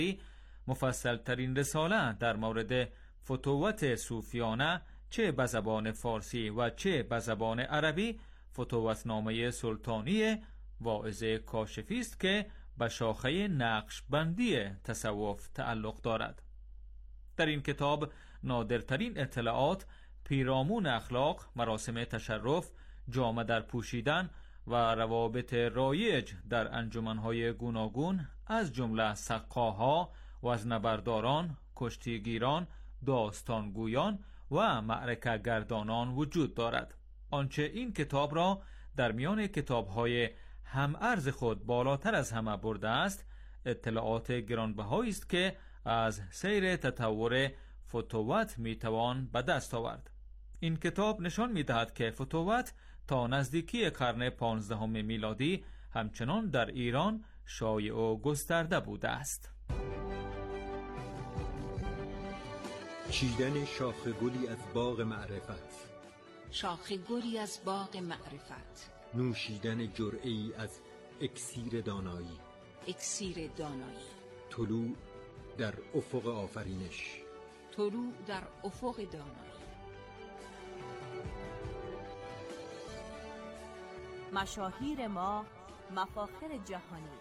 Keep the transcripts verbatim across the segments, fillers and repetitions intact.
مفصل ترین رساله در مورد فتوت صوفیانه چه به زبان فارسی و چه به زبان عربی فتوتنامه سلطانی واعظ کاشفی است که به شاخه نقشبندی تصوف تعلق دارد. در این کتاب نادرترین اطلاعات پیرامون اخلاق، مراسم تشرف، جامه در پوشیدن و روابط رایج در انجمنهای گوناگون از جمله سقاها، وزنه‌برداران، کشتیگیران، داستانگویان و معرکه گردانان وجود دارد. آنچه این کتاب را در میان کتاب‌های هم ارز خود بالاتر از همه برده است، اطلاعات گرانبهایی است که از سیر تطور فتوت میتوان به دست آورد. این کتاب نشان میدهد که فتوت تا نزدیکی قرن پانزدهم میلادی همچنان در ایران شایع و گسترده بوده است. چیدن شاخ گلی از باغ معرفت، شاخ گلی از باغ معرفت، نوشیدن جرعه‌ای از اکسیر دانایی، اکسیر دانایی، طلوع در افق آفرینش، طلوع در افق دانایی. مشاهیر ما، مفاخر جهانی.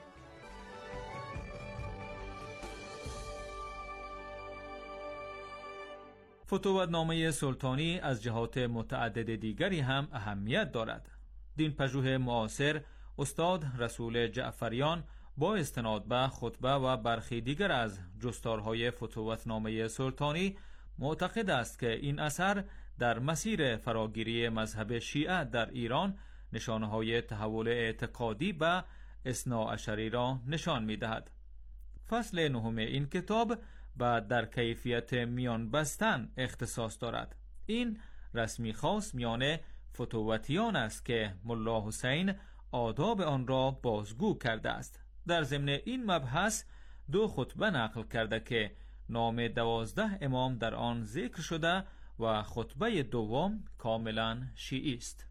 فتوتنامه سلطانی از جهات متعدد دیگری هم اهمیت دارد. دین پژوه معاصر استاد رسول جعفریان با استناد به خطبه و برخی دیگر از جستارهای فتوتنامه سلطانی معتقد است که این اثر در مسیر فراگیری مذهب شیعه در ایران نشانه‌های تحول اعتقادی به اثناعشری را نشان می‌دهد. فصل نهم این کتاب و در کیفیت میان بستن اختصاص دارد. این رسمی خاص میان فتوتیان است که ملا حسین آداب آن را بازگو کرده است. در ضمن این مبحث دو خطبه نقل کرده که نام دوازده امام در آن ذکر شده و خطبه دوم کاملا شیعی است.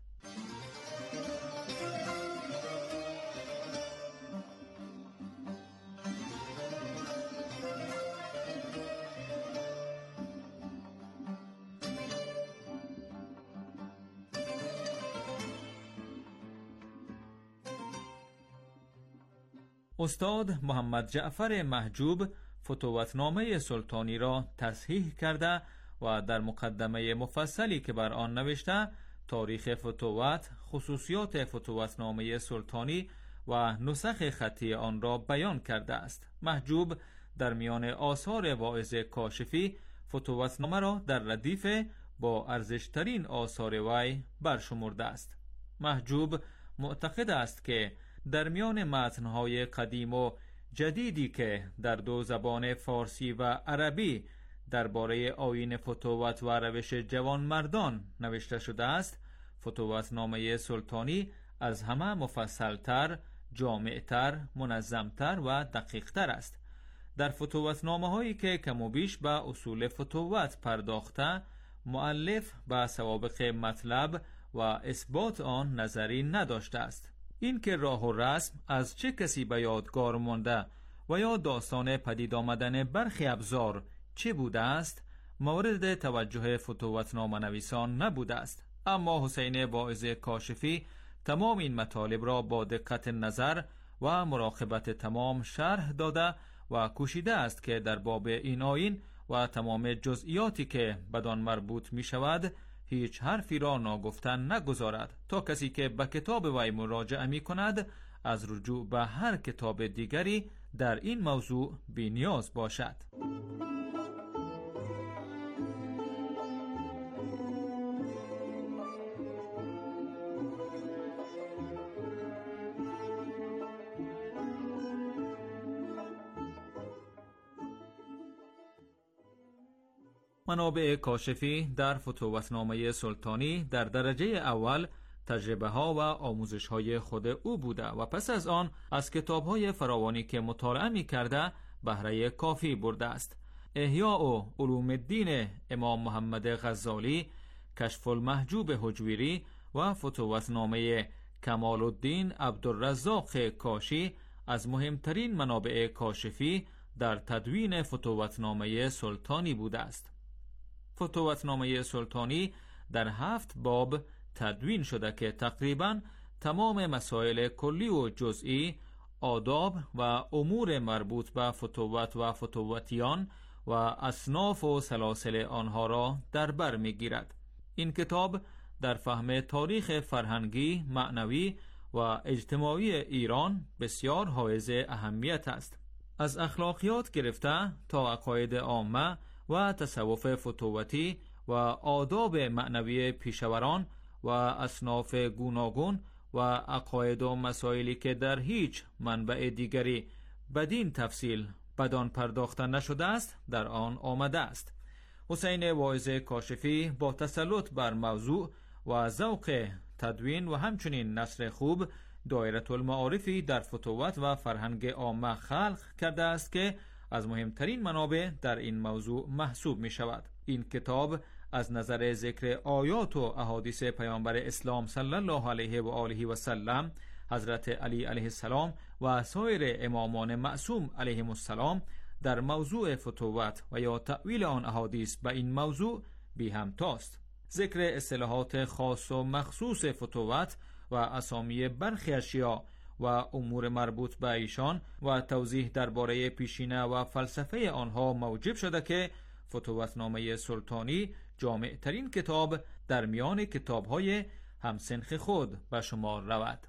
استاد محمد جعفر محجوب فتوتنامه سلطانی را تصحیح کرده و در مقدمه مفصلی که بر آن نوشته تاریخ فتوت، خصوصیات فتوتنامه سلطانی و نسخ خطی آن را بیان کرده است. محجوب در میان آثار واعظ کاشفی فتوتنامه را در ردیف با ارزشترین آثار وی برشمرده است. محجوب معتقد است که در میان متن‌های قدیم و جدیدی که در دو زبان فارسی و عربی درباره آیین فتوت و روش جوانمردان نوشته شده است، فتوتنامه سلطانی از همه مفصلتر، جامعتر، منظمتر و دقیقتر است. در فتوتنامه‌هایی که کم و بیش به اصول فتوت پرداخته، مؤلف به سوابق مطلب و اثبات آن نظری نداشته است. این که راه و رسم از چه کسی به یادگار مانده و یا داستان پدید آمدن برخی ابزار چه بوده است مورد توجه فتوتنامه نویسان نبوده است. اما حسین واعظ کاشفی تمام این مطالب را با دقت نظر و مراقبت تمام شرح داده و کوشیده است که در باب این آیین و تمام جزئیاتی که بدان مربوط می شود هیچ حرفی را ناگفتن نگذارد تا کسی که به کتاب وی مراجعه می کند از رجوع به هر کتاب دیگری در این موضوع بی نیاز باشد. منابع کاشفی در فتوتنامه سلطانی در درجه اول تجربه ها و آموزش های خود او بوده و پس از آن از کتاب های فراوانی که مطالعه می کرده بهره کافی برده است. احیاء و علوم الدین امام محمد غزالی، کشف المحجوب حجویری و فتوتنامه کمال الدین عبدالرزاق کاشی از مهمترین منابع کاشفی در تدوین فتوتنامه سلطانی بوده است. فتوتنامه سلطانی در هفت باب تدوین شده که تقریباً تمام مسائل کلی و جزئی، آداب و امور مربوط به فتوت و فتوتیان و اصناف و سلاسل آنها را در بر می‌گیرد. این کتاب در فهم تاریخ فرهنگی، معنوی و اجتماعی ایران بسیار حائز اهمیت است. از اخلاقیات گرفته تا عقاید عامه و تصوف فتوتی و آداب معنوی پیشوران و اصناف گوناگون و عقاید و مسائلی که در هیچ منبع دیگری بدین تفصیل بدان پرداخته نشده است در آن آمده است. حسین واعظ کاشفی با تسلط بر موضوع و ذوق تدوین و همچنین نثر خوب دایره المعارفی در فتوت و فرهنگ عامه خلق کرده است که از مهمترین منابع در این موضوع محسوب می شود. این کتاب از نظر ذکر آیات و احادیث پیامبر اسلام صلی الله علیه و آله و سلم، حضرت علی علیه السلام و سایر امامان معصوم علیهم السلام در موضوع فتوت و یا تأویل آن احادیث به این موضوع بی همتاست. ذکر اصطلاحات خاص و مخصوص فتوت و اسامی برخی اشیاء و امور مربوط به ایشان و توضیح درباره پیشینه و فلسفه آنها موجب شده که فتوتنامه سلطانی جامع ترین کتاب در میان کتاب‌های همسنخ خود به شمار رود.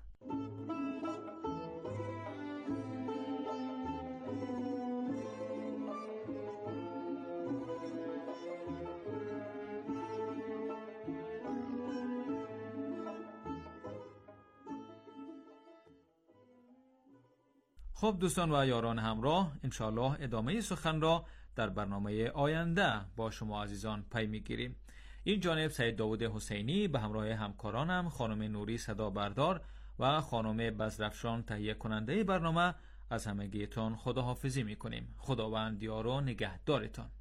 خب دوستان و یاران همراه، انشاءالله ادامه سخن را در برنامه آینده با شما عزیزان پی میگیریم. این جانب سید داود حسینی به همراه همکارانم خانم نوری صدا بردار و خانم بزرفشان تهیه کننده برنامه از همگیتان خداحافظی میکنیم. خداوند یار و نگهدارتان.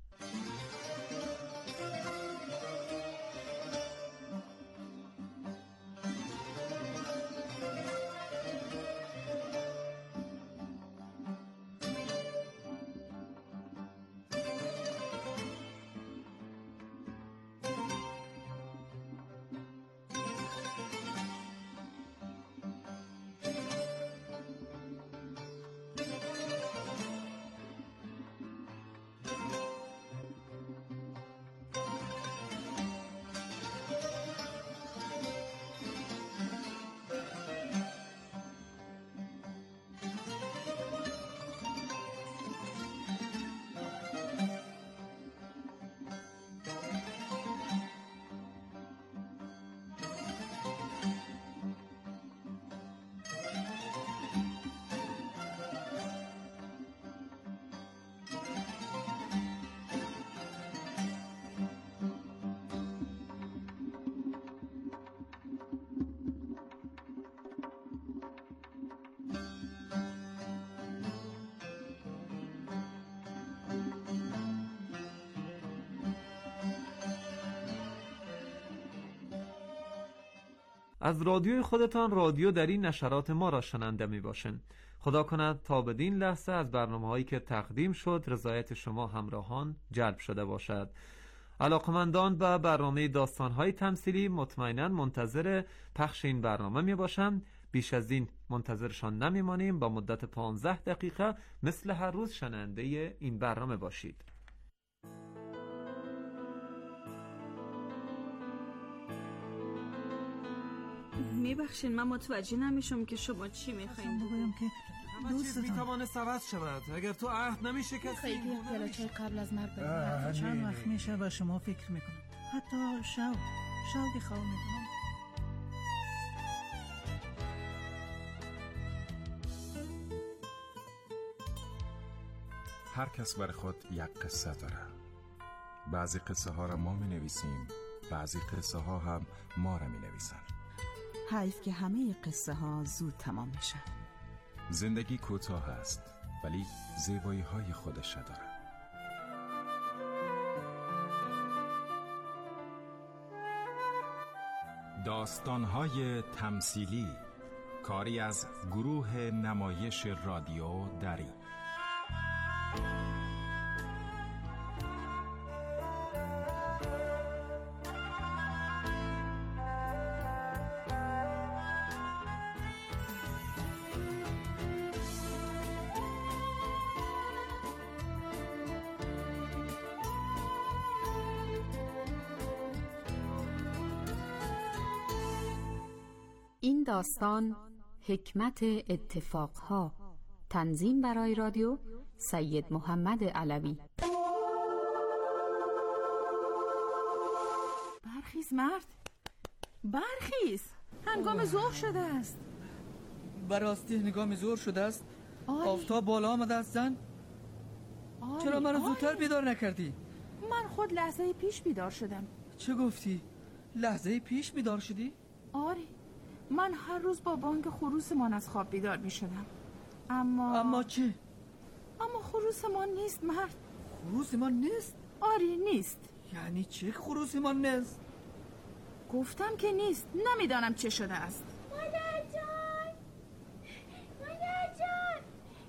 از رادیوی خودتان رادیو در این نشرات ما را شنونده می باشند. خدا کند تا بدین لحظه از برنامه‌هایی که تقدیم شد رضایت شما همراهان جلب شده باشد. علاقمندان به برنامه داستان‌های تمثیلی مطمئناً منتظر پخش این برنامه می باشند. بیش از این منتظرشان نمیمانیم. با مدت پانزده دقیقه مثل هر روز شنونده این برنامه باشید. میبخشین من متوجه نمیشم که شما چی میخواین بگویم که دوستتان میتوانه عوض شود اگر تو عهد نمیشکستی. خیلی پیالاچه قبل از مرگ بریم. چند وقت میشه و شما فکر میکنم حتی شو شو بخواه میکنم. هر کس بر خود یک قصه داره. بعضی قصه ها را ما می نویسیم، بعضی قصه ها هم ما را می نویسن. حیف که همه قصه ها زود تمام میشه. زندگی کوتاه است ولی زیبایی های خودش داره. داستان های تمثیلی، کاری از گروه نمایش رادیو دری. این داستان حکمت اتفاقها. تنظیم برای رادیو سید محمد علوی. برخیز مرد، برخیز، هنگام ظهر شده است. براستی هنگام ظهر شده است؟ آری. آفتاب بالا آمده است زن؟ آری. چرا من زودتر آری. بیدار نکردی؟ من خود لحظه پیش بیدار شدم. چه گفتی؟ لحظه پیش بیدار شدی؟ آری، من هر روز با بانگ خروسمان از خواب بیدار می شدم. اما اما چه؟ اما خروسمان نیست مرد. خروسمان نیست؟ آری نیست. یعنی چه خروسمان نیست؟ گفتم که نیست. نمیدانم چه شده است. مادر جان، مادر جان،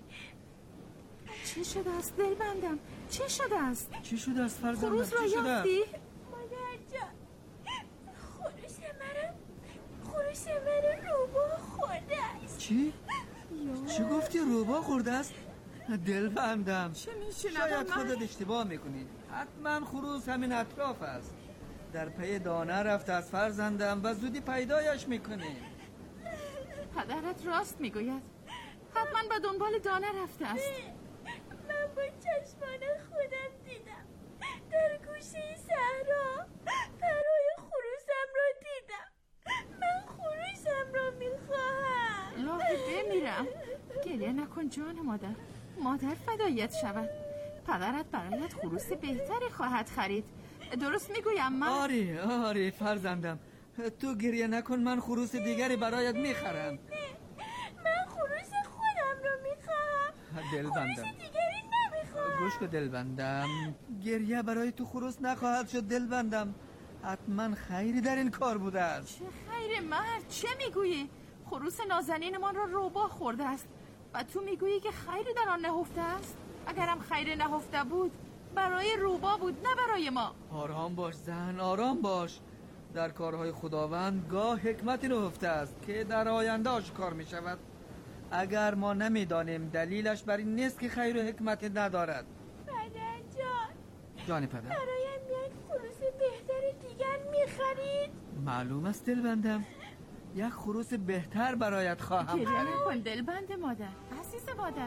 چه شده است دل بندم؟ چه شده است؟ چه شده است فرزندم؟ خروس را یافتی؟ مادر جان، خروس مرا خروس مرا روباه خورده است. چی؟ چه گفتی روباه خورده است؟ دل بندم، چه میشنم؟ شاید خودت اشتباه میکنی. حتما خروس همین اطراف است. در پی دانه رفته از فرزندم و زودی پیدایش میکنی. پدرت راست میگوید. حتما به دنبال دانه رفته است. من با چشمان خودم دیدم. در گوشه صحرا پرای خروسم را دیدم. من خروسم را میخواهم. الهی بمیرم. گریه نکن جان مادر. مادر فدایت شود. پدرت برایت خروس بهتری خواهد خرید. درست میگویم من؟ آری آری فرزندم، تو گریه نکن، من خروس دیگری برایت میخرم. من خروس خودم را میخواهم. دل بندم، خروس دیگری نمیخواهم. گوش کن دل بندم، گریه برای تو خروس نخواهد شد دل بندم. حتما خیری در این کار بوده است. چه خیر مرد؟ چه میگویی؟ خروس نازنین من را روباه خورده است و تو میگویی که خیری در آن نهفته است؟ اگرم خیر نهفته بود برای روباه بود، نه برای ما. آرام باش زن، آرام باش. در کارهای خداوند گاه حکمتی نهفته است که در آینده آشکار می شود. اگر ما نمیدانیم دلیلش بر این نیست که خیر و حکمتی ندارد. پدر جان، جان پدر، برایم یک خروس بهتر دیگر میخرید؟ معلوم است دل بندم، یک خروس بهتر برایت خواهم خرید. گریه نکن دل بند مادر، عزیز مادر.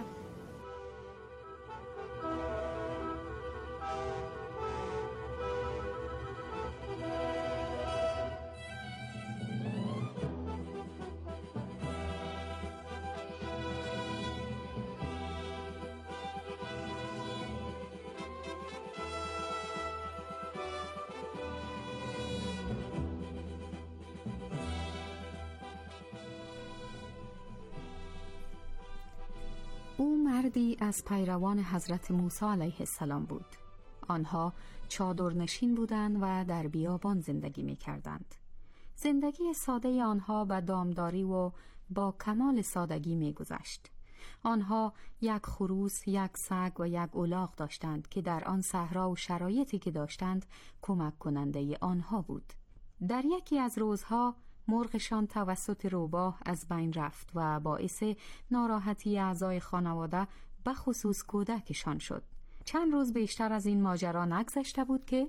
او مردی از پیروان حضرت موسی علیه السلام بود. آنها چادرنشین بودند و در بیابان زندگی می کردند. زندگی ساده آنها به دامداری و با کمال سادگی می گذشت. آنها یک خروس، یک سگ و یک الاغ داشتند که در آن صحرا و شرایطی که داشتند کمک کننده آنها بود. در یکی از روزها مرغشان توسط روباه از بین رفت و باعث ناراحتی اعضای خانواده به خصوص کودکشان شد. چند روز بیشتر از این ماجرا نگذشته بود که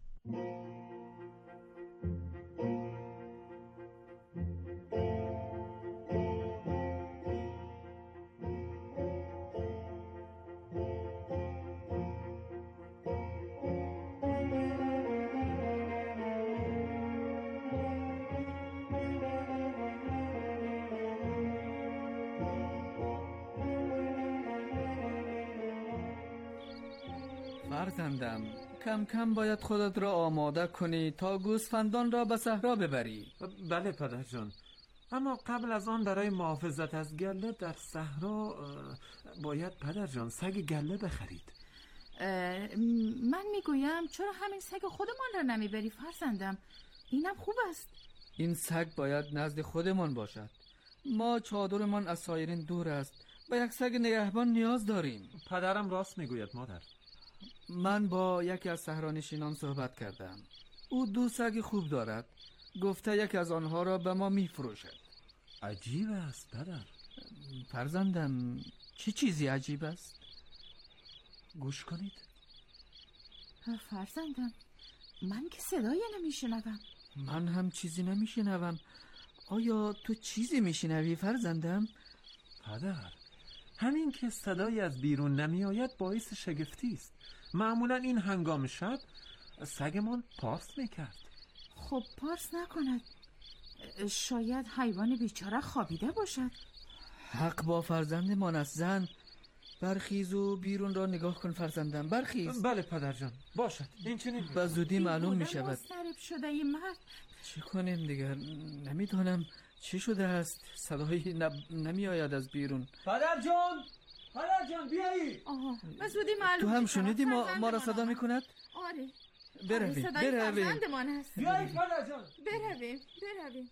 فرزندم، کم کم باید خودت را آماده کنی تا گوسفندان را به صحرا ببری. بله پدر جان، اما قبل از آن برای محافظت از گله در صحرا باید پدر جان سگ گله بخرید. من میگویم چرا همین سگ خودمان را نمیبری فرزندم؟ اینم خوب است. این سگ باید نزد خودمان باشد. ما چادرمان از سایرین دور است به یک سگ نگهبان نیاز داریم. پدرم راست میگوید مادر. من با یکی از صحرانشینان صحبت کردم. او دو سگ خوب دارد. گفته یکی از آنها را به ما میفروشد. عجیب است پدر. فرزندم چه چیزی عجیب است؟ گوش کنید. فرزندم من که صدایی نمیشنوم. من هم چیزی نمیشنوم. آیا تو چیزی میشنوی فرزندم؟ پدر همین که صدایی از بیرون نمی آید باعث شگفتی است. معمولا این هنگام شب سگمان پارس میکرد. خب پارس نکند. شاید حیوان بیچاره خوابیده باشد. حق با فرزندمان است. زن برخیز و بیرون را نگاه کن فرزندم. برخیز. بله پدر جان باشد. این چنین به زودی معلوم می شود. مضطرب شده این مرد. چه کنیم دیگر؟ نمیدانم چه شده است. صدایی نب... نمی آید از بیرون. پدر جان پدر جان بیایی. آها به زودی معلوم. تو هم شنیدی ما, ما را صدا می کند؟ آره برویم برویم. فرزندمان است. بیایی پدر جان. برویم برویم.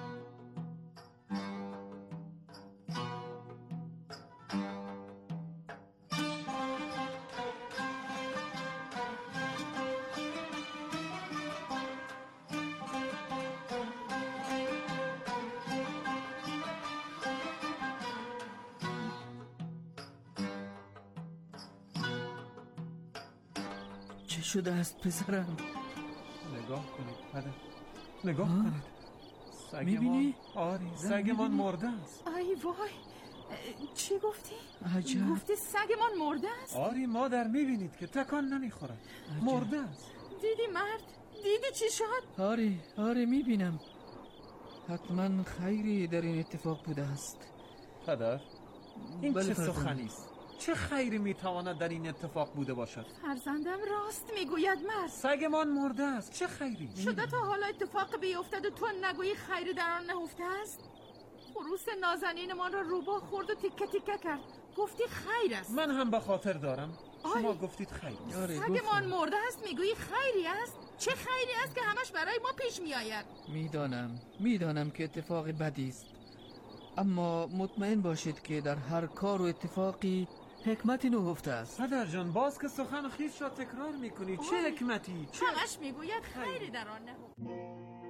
چه شده است پسرم؟ نگاه کنید پدر. نگاه آه؟ کنید. میبینی؟ آری سگمان مرده است. ای وای چی گفتی؟ عجب. گفتی سگمان مرده است؟ آری مادر میبینید که تکان نمیخورد. مرده است. دیدی مرد؟ دیدی چی شد؟ آری آری میبینم. حتما خیری در این اتفاق بوده است. پدر این چه سخنی است؟ چه خیری میتواند در این اتفاق بوده باشد؟ فرزندم راست میگوید مرد. سگمان مرده است. چه خیری؟ شده تا حالا اتفاق بیفتد و تو نگویی خیری در آن نهفته است؟ خروس نازنینمان را روباه خورد و تیکه تیکه کرد. گفتی خیر است. من هم به خاطر دارم. شما گفتید خیر. سگمان مرده است میگویی خیری است؟ چه خیری است که همش برای ما پیش میآید؟ میدانم میدانم که اتفاق بدی است، اما مطمئن باشید که در هر کار و اتفاقی حکمتی نهفته است. پدر جان باز که سخن خویش را تکرار میکنی. چه حکمتی؟ چه همش میگوید خیری در آن نهفته.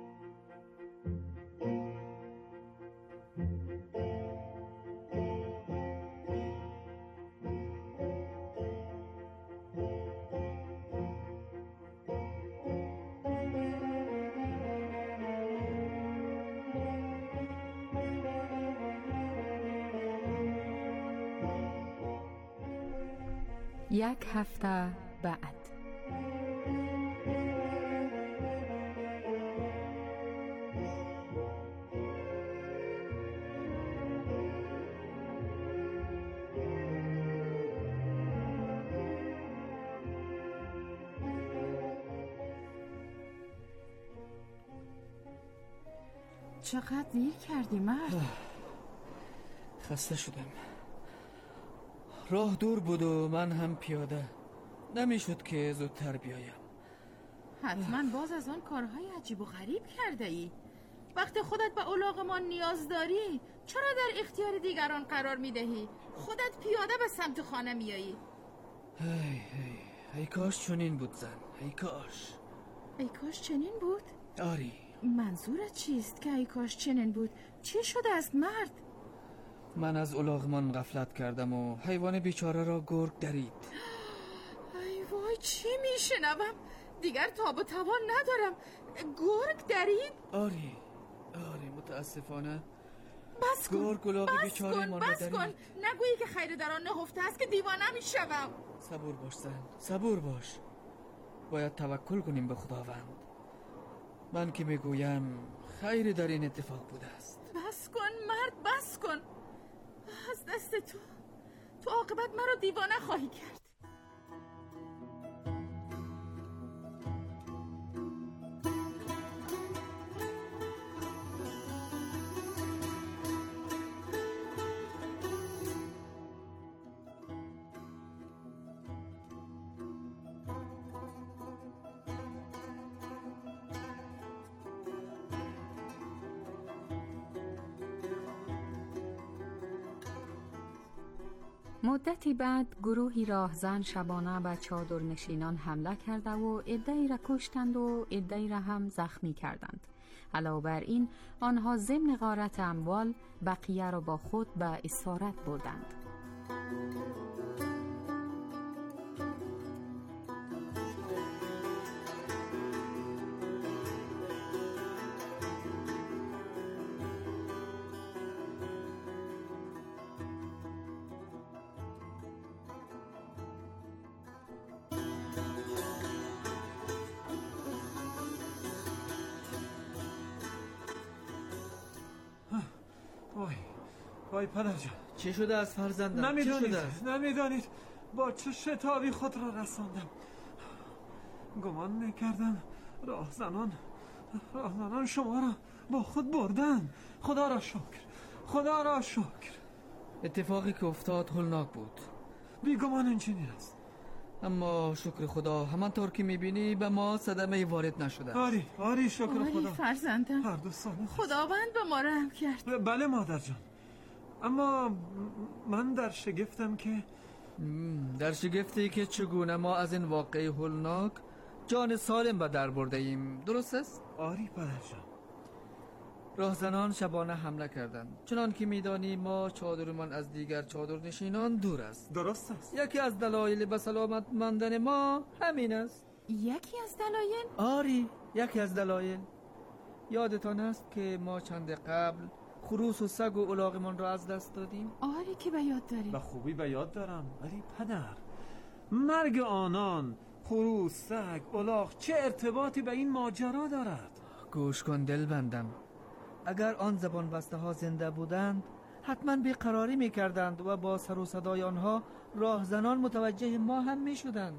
یک هفته بعد. چقدر دیر کردی مرد؟ خسته شدم. راه دور بود و من هم پیاده. نمیشد که زودتر بیایم. حتما باز از آن کارهای عجیب و غریب کرده ای. وقتی خودت به الاغمان نیاز داری چرا در اختیار دیگران قرار میدهی؟ خودت پیاده به سمت خانه میایی. هی هی ای کاش چنین بود زن. ای کاش ای کاش چنین بود؟ آری. منظورت چیست که ای کاش چنین بود؟ چی شده است مرد؟ من از الاغمان غفلت کردم و حیوان بیچاره را گرگ درید. ای وای چی میشنوم؟ دیگر تاب و توان ندارم. گرگ درید؟ آری آری متاسفانه. بس کن گرگ الاغ بیچاره ما را درید. بس کن نگویی که خیر در آن نهفته است که دیوانه میشوم. صبور باش زن صبور باش. باید توکل کنیم به خداوند. من که میگویم خیر در این اتفاق بوده است. بس کن مرد بس کن. از دست تو تو عاقبت مرا دیوانه خواهی کرد. مدتی بعد گروهی راهزن شبانه به چادرنشینان حمله کرده و عده‌ای را کشتند و عده‌ای را هم زخمی کردند. علاوه بر این آنها ضمن غارت اموال بقیه را با خود به اسارت بردند. وای وای پدر جان، چه شده از فرزندم؟ نمیدانید چه شده؟ نمیدانید با چه شتابی خود را رساندم. گمان میکردم راهزنان راهزنان شما را با خود بردن. خدا را شکر، خدا را شکر. اتفاقی که افتاد هولناک بود، بیگمان اینچنین است. اما شکر خدا همانطور که میبینی به ما صدمه وارد نشده. آری آری شکر آری خدا. فرزندم، هر دو سالم خداوند به ما رحم کرد. بله مادر جان، اما من در شگفتم که در شگفتی که چگونه ما از این واقعه هولناک جان سالم به در برده ایم. درست است؟ آری پدر جان. راهزنان شبانه حمله کردند. چنان که میدانی ما چادرمان از دیگر چادر نشینان دور است. درست است. یکی از دلایل به سلامت ماندن ما همین است. یکی از دلایل؟ آری یکی از دلایل. یادتان است که ما چند قبل خروس و سگ و الاغمان را از دست دادیم؟ آری که به یاد داری. به خوبی به یاد دارم. ولی پدر، مرگ آنان، خروس، سگ، الاغ چه ارتباطی به این ماجرا دارد؟ گوش کن دل بندم، اگر آن زبان بسته ها زنده بودند حتما بیقراری می کردند و با سر و صدای آنها راهزنان متوجه ما هم می شدند.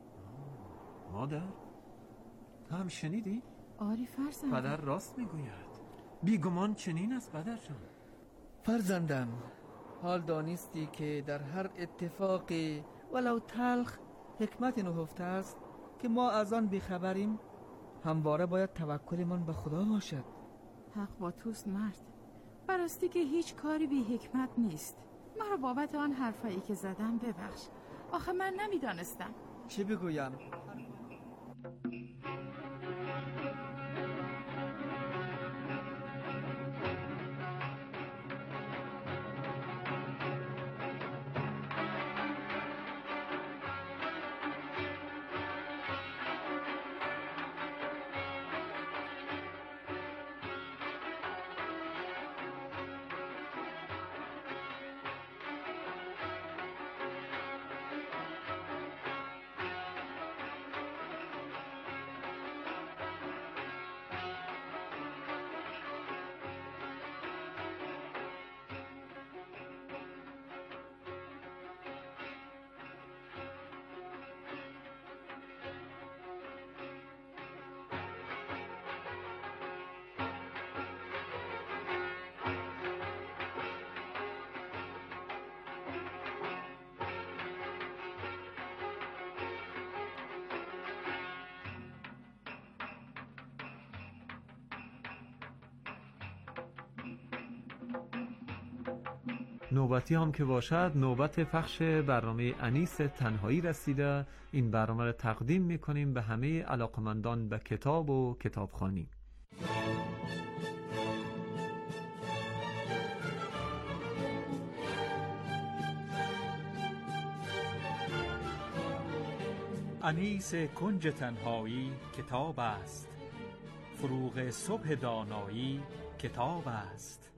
مادر، تو هم شنیدی؟ آری فرزندم. پدر راست می گوید. بیگمان چنین است پدر جان. فرزندم، حال دانستی که در هر اتفاقی ولو تلخ حکمت نهفته است که ما از آن بیخبریم. همواره باید توکلمان به خدا باشد. حق با توست مرد، براستی که هیچ کاری بی حکمت نیست. مرا بابت آن حرفایی که زدم ببخش. آخه من نمیدانستم. چی بگویم؟ نوبتی هم که باشد نوبت پخش برنامه انیس تنهایی رسیده. این برنامه را تقدیم میکنیم به همه علاقمندان به کتاب و کتابخوانی. انیس کنج تنهایی کتاب است، فروغ صبح دانایی کتاب است.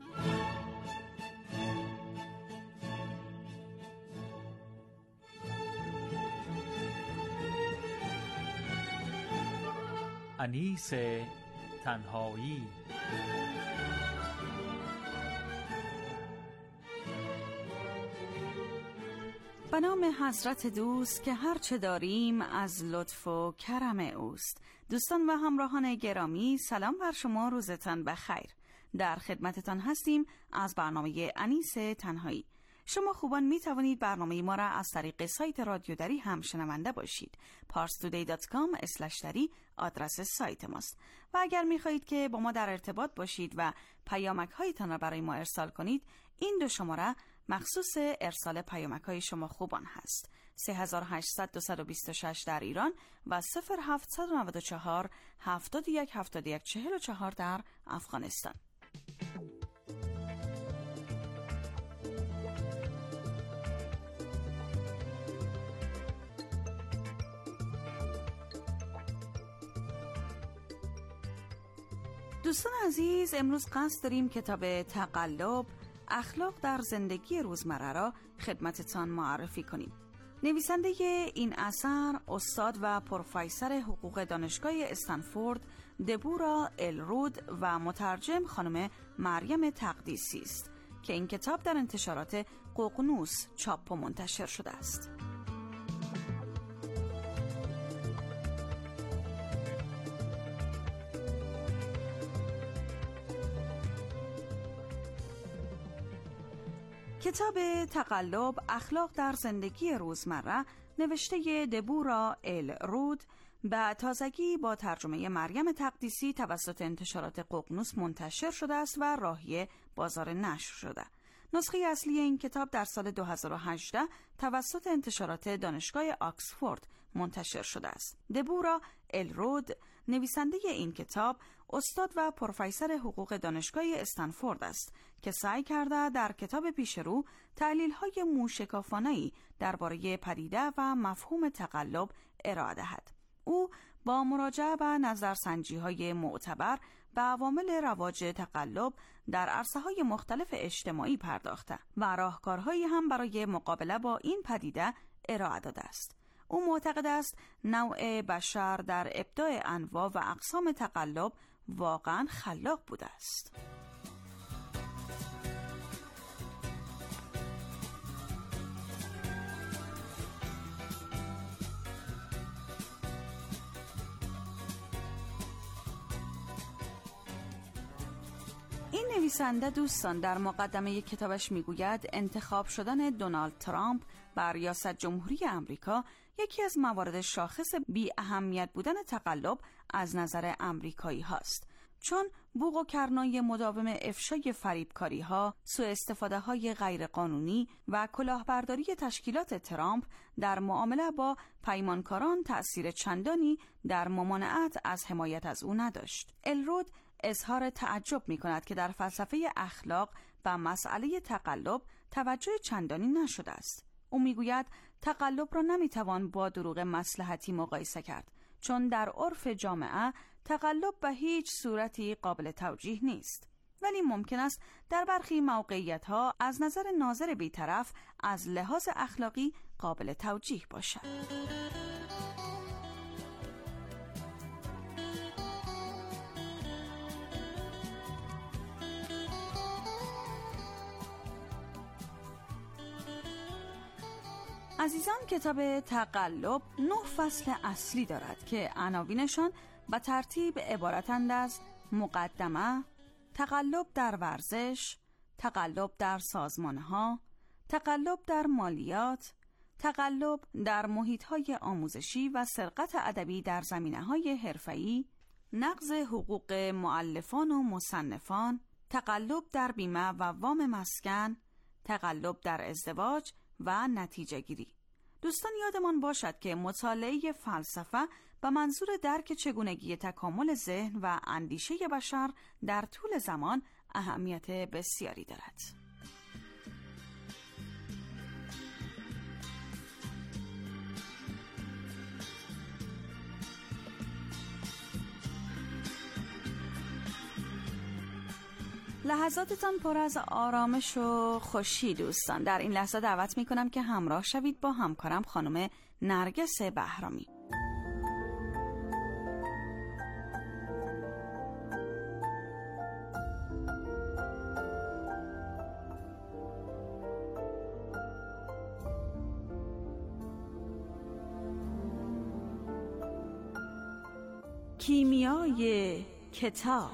انیس تنهایی. به نام حضرت دوست که هر چه داریم از لطف و کرم اوست. دوستان و همراهان گرامی، سلام بر شما، روزتان بخیر. در خدمتتان هستیم از برنامه انیس تنهایی. شما خوبان می توانید برنامه ما را از طریق سایت رادیو دری هم شنونده باشید. پارس تودی دات کام اسلش دری آدرس سایت ماست. و اگر می خواهید که با ما در ارتباط باشید و پیامک هایتان را برای ما ارسال کنید، این دو شماره مخصوص ارسال پیامک‌های شما خوبان هست. سه هزار و هشتصد دویست و بیست و شش در ایران و صفر هفتصد و نود و چهار هفتاد و یک هفتاد و یک چهل و چهار در افغانستان. دوستان عزیز، امروز قصد داریم کتاب تقلب اخلاق در زندگی روزمره را خدمتتان معرفی کنیم. نویسنده این اثر استاد و پروفسور حقوق دانشگاه استنفورد دبورا الرود و مترجم خانم مریم تقدیسی است که این کتاب در انتشارات ققنوس چاپ و منتشر شده است. کتاب تقلب اخلاق در زندگی روزمره نوشته دبورا الرود به تازگی با ترجمه مریم تقدیسی توسط انتشارات ققنوس منتشر شده است و راهی بازار نشر شده. نسخه اصلی این کتاب در سال دو هزار و هجده توسط انتشارات دانشگاه آکسفورد منتشر شده است. دبورا الرود نویسنده این کتاب استاد و پروفسور حقوق دانشگاه استنفورد است که سعی کرده در کتاب پیشرو تحلیل‌های موشکافانه‌ای درباره پدیده و مفهوم تقلب ارائه دهد. او با مراجعه به نظرسنجی‌های معتبر به عوامل رواج تقلب در عرصه‌های مختلف اجتماعی پرداخته و راهکارهایی هم برای مقابله با این پدیده ارائه داده است. او معتقد است نوع بشر در ابداع انواع و اقسام تقلب واقعاً خلاق بوده است. این نویسنده دوستان در مقدمه کتابش میگوید انتخاب شدن دونالد ترامپ بر ریاست جمهوری امریکا یکی از موارد شاخص بی اهمیت بودن تقلب از نظر امریکایی هاست، چون بوق و کرنای مداوم افشای فریبکاری ها، سوء استفاده های غیر قانونی و کلاهبرداری تشکیلات ترامپ در معامله با پیمانکاران تأثیر چندانی در ممانعت از حمایت از او نداشت. الرود اظهار تعجب می کند که در فلسفه اخلاق و مسئله تقلب توجه چندانی نشده است. او می گوید تقلب را نمی توان با دروغ مصلحتی مقایسه کرد، چون در عرف جامعه تقلب به هیچ صورتی قابل توجیه نیست، ولی ممکن است در برخی موقعیت‌ها از نظر ناظر بی‌طرف از لحاظ اخلاقی قابل توجیه باشد. عزیزان، کتاب تقلب نه فصل اصلی دارد که عناوینشان به ترتیب عبارتند از مقدمه، تقلب در ورزش، تقلب در سازمانها، تقلب در مالیات، تقلب در محیط‌های آموزشی و سرقت ادبی در زمینه‌های حرفه‌ای، نقض حقوق مؤلفان و مصنفان، تقلب در بیمه و وام مسکن، تقلب در ازدواج و نتیجه گیری. دوستان یادمان باشد که مطالعه فلسفه به منظور درک چگونگی تکامل ذهن و اندیشه بشر در طول زمان اهمیت بسیاری دارد. لحظاتتان پر از آرامش و خوشی دوستان. در این لحظه دعوت می کنم که همراه شوید با همکارم خانم نرگس بهرامی. کیمیای کتاب.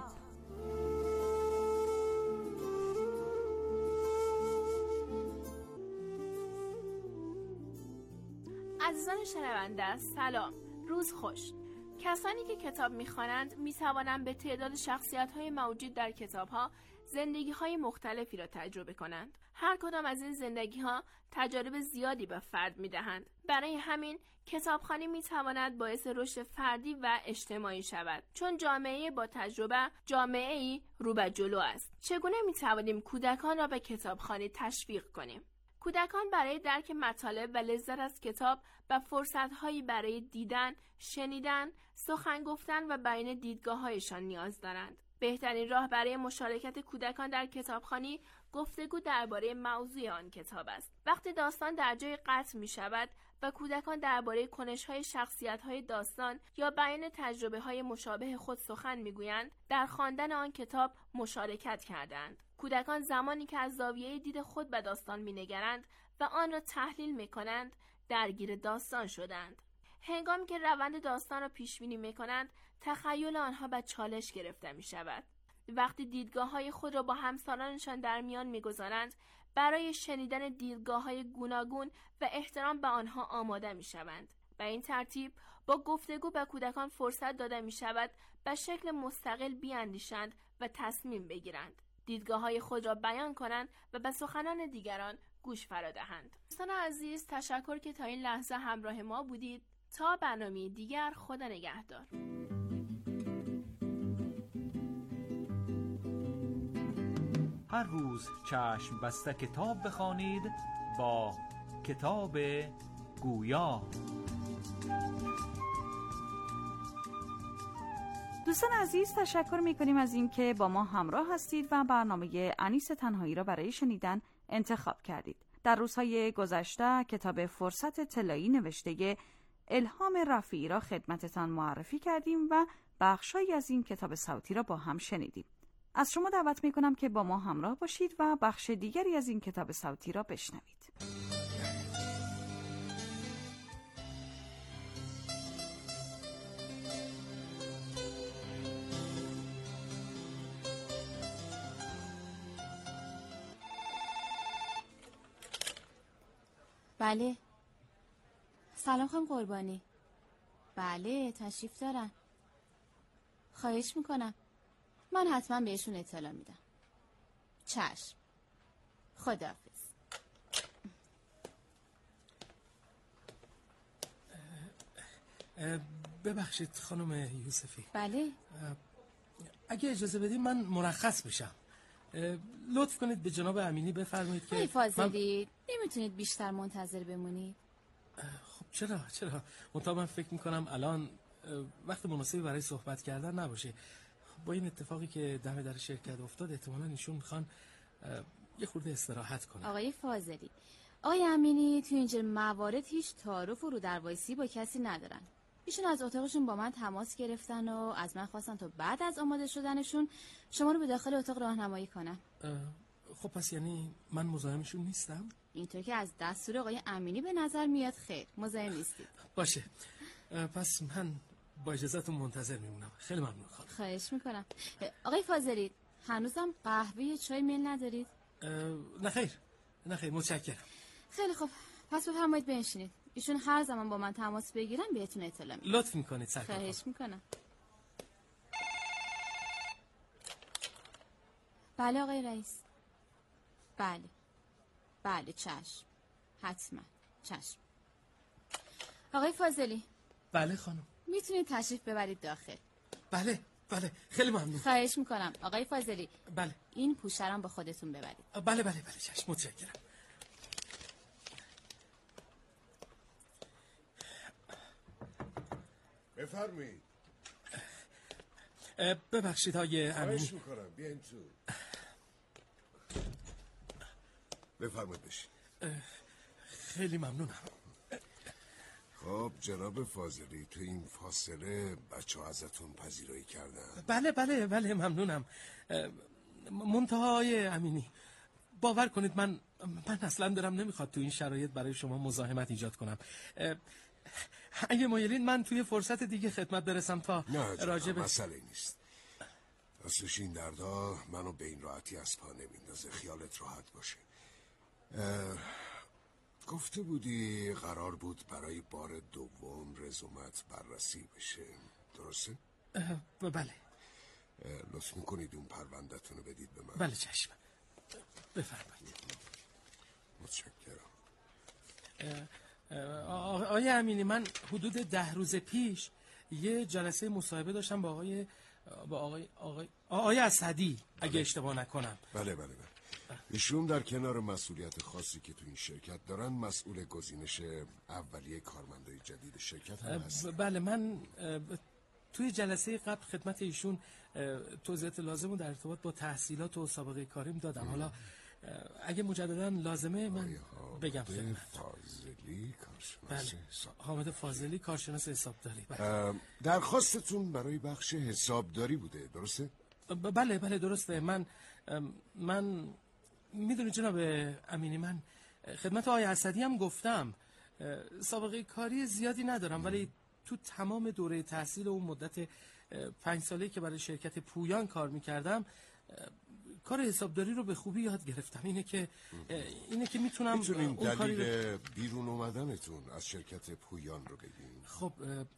عزیزان شنونده سلام، روز خوش. کسانی که کتاب می‌خوانند می‌توانند به تعداد شخصیت‌های موجود در کتاب‌ها زندگی‌های مختلفی را تجربه کنند. هر کدام از این زندگی‌ها تجارب زیادی به فرد می‌دهند. برای همین کتابخوانی می‌تواند باعث رشد فردی و اجتماعی شود، چون جامعه با تجربه جامعه‌ای رو به جلو است. چگونه می‌توانیم کودکان را به کتابخوانی تشویق کنیم؟ کودکان برای درک مطالب و لذت از کتاب و فرصت‌هایی برای دیدن، شنیدن، سخن گفتن و بیان دیدگاه‌هایشان نیاز دارند. بهترین راه برای مشارکت کودکان در کتابخوانی گفتگو درباره موضوع آن کتاب است. وقتی داستان در جای قطع می شود و کودکان درباره کنش‌های شخصیت‌های داستان یا بیان تجربه‌های مشابه خود سخن می‌گویند، در خواندن آن کتاب مشارکت کردند. کودکان زمانی که از زاویه دید خود به داستان می‌نگرند و آن را تحلیل می‌کنند، درگیر داستان شدند. هنگامی که روند داستان را پیش‌بینی می‌کنند، تخیل آنها به چالش گرفته می‌شود. وقتی دیدگاه‌های خود را با همسالانشان در میان می‌گذارند، برای شنیدن دیدگاه‌های گوناگون و احترام به آنها آماده می‌شوند. به این ترتیب با گفتگو به کودکان فرصت داده می‌شود به شکل مستقل بیاندیشند و تصمیم بگیرند، دیدگاه‌های خود را بیان کنند و به سخنان دیگران گوش فرا دهند. دوستان عزیز، تشکر که تا این لحظه همراه ما بودید. تا برنامه دیگر، خدا نگهدار. هر روز چشم بسته کتاب بخوانید با کتاب گویا. دوستان عزیز، تشکر می‌کنیم از اینکه با ما همراه هستید و برنامه انیس تنهایی را برای شنیدن انتخاب کردید. در روزهای گذشته کتاب فرصت طلایی نوشته الهام رفیعی را خدمتتان معرفی کردیم و بخشایی از این کتاب صوتی را با هم شنیدیم. از شما دعوت می‌کنم که با ما همراه باشید و بخش دیگری از این کتاب صوتی را بشنوید. بله. سلام خانم قربانی. بله، تشریف دارن. خواهش میکنم. من حتما بهشون اطلاع میدم. چشم. خداحافظ. ببخشید خانم یوسفی. بله. اگه اجازه بدید من مرخص بشم. لطف کنید به جناب امینی بفرمایید که آقای فاضلی من... نمیتونید بیشتر منتظر بمونید؟ خب چرا چرا منتها من فکر میکنم الان وقت مناسبی برای صحبت کردن نباشه. با این اتفاقی که دم در شرکت افتاد احتمالاً ایشون میخوان یه خورده استراحت کنن. آقای فاضلی، آقای امینی تو اینجور موارد هیچ تعارف و رو دروایسی با کسی ندارن. ایشون از اتاقشون با من تماس گرفتن و از من خواستن تا بعد از آماده شدنشون شما رو به داخل اتاق راهنمایی کنم. خب پس یعنی من مزاحمشون نیستم؟ اینطور که از دستور آقای امینی به نظر میاد خیر، مزاحم نیستید. باشه، پس من با اجازهتون منتظر میمونم. خیلی ممنون خانم. خواهش میکنم. آقای فاضلی، هنوزم قهوه یا چای میل ندارید؟ نه خیر، نه خیر، متشکرم. خیلی خوب، پس بفرمایید بنشینید. ایشون هر زمان با من تماس بگیرن بهتون اطلاع میدم. لطف میکنید سرکار. خواهش میکنم. بله آقای رئیس. بله. بله چشم. حتما. چشم. آقای فاضلی. بله خانم. میتونید تشریف ببرید داخل. بله بله خیلی ممنون. خواهش میکنم آقای فاضلی. بله. این پوشرم با خودتون ببرید. بله بله بله چشم، متشکرم. بفرمایید. ببخشید آقای امینی. خواهش میکنم بیاین تو. بفرمایید بشین. خیلی ممنونم. خب جناب فاضلی، تو این فاصله بچه ها ازتون پذیرایی کردن؟ بله بله بله ممنونم. منتهای امینی، باور کنید من من اصلا دارم نمیخواد تو این شرایط برای شما مزاحمت ایجاد کنم. اگه مایلین من توی فرصت دیگه خدمت برسم تا راجع به مسئله نیست. راستش این دردا منو به این راحتی از پا نمیندازه. خیالت راحت باشه. گفته بودی قرار بود برای بار دوم رزومت بررسی بشه، درسته؟ بله. لطف میکنید اون پرونده‌تون رو بدید به من؟ بله چشم. بفرمایید. متشکرم. آقای امینی، من حدود ده روز پیش یه جلسه مصاحبه داشتم با آقای با آقای آقای آقای اسدی اگه بله. اشتباه نکنم. بله بله بله. ایشون در کنار مسئولیت خاصی که تو این شرکت دارن مسئول گزینش اولیه کارمندای جدید شرکت هم هست. بله من توی جلسه قبل خدمت ایشون توضیحات لازم در ارتباط با تحصیلات و سابقه کاریم دادم. حالا اگه مجددا لازمه من بگم خدمت. فاضلی کارشناس بله. حساب. حامد فاضلی کارشناس حسابداری. بله. درخواستتون برای بخش حسابداری بوده درسته؟ بله بله درسته. من من میدونی جناب امینی، من خدمت آقای اسدی هم گفتم سابقه کاری زیادی ندارم، ولی تو تمام دوره تحصیل و اون مدت پنج ساله‌ای که برای شرکت پویان کار میکردم کار حسابداری رو به خوبی یاد گرفتم. اینه که اینه که میتونم میتونیم اون کاری دلیل رو... بیرون اومدنتون از شرکت پویان رو بگیم؟ خب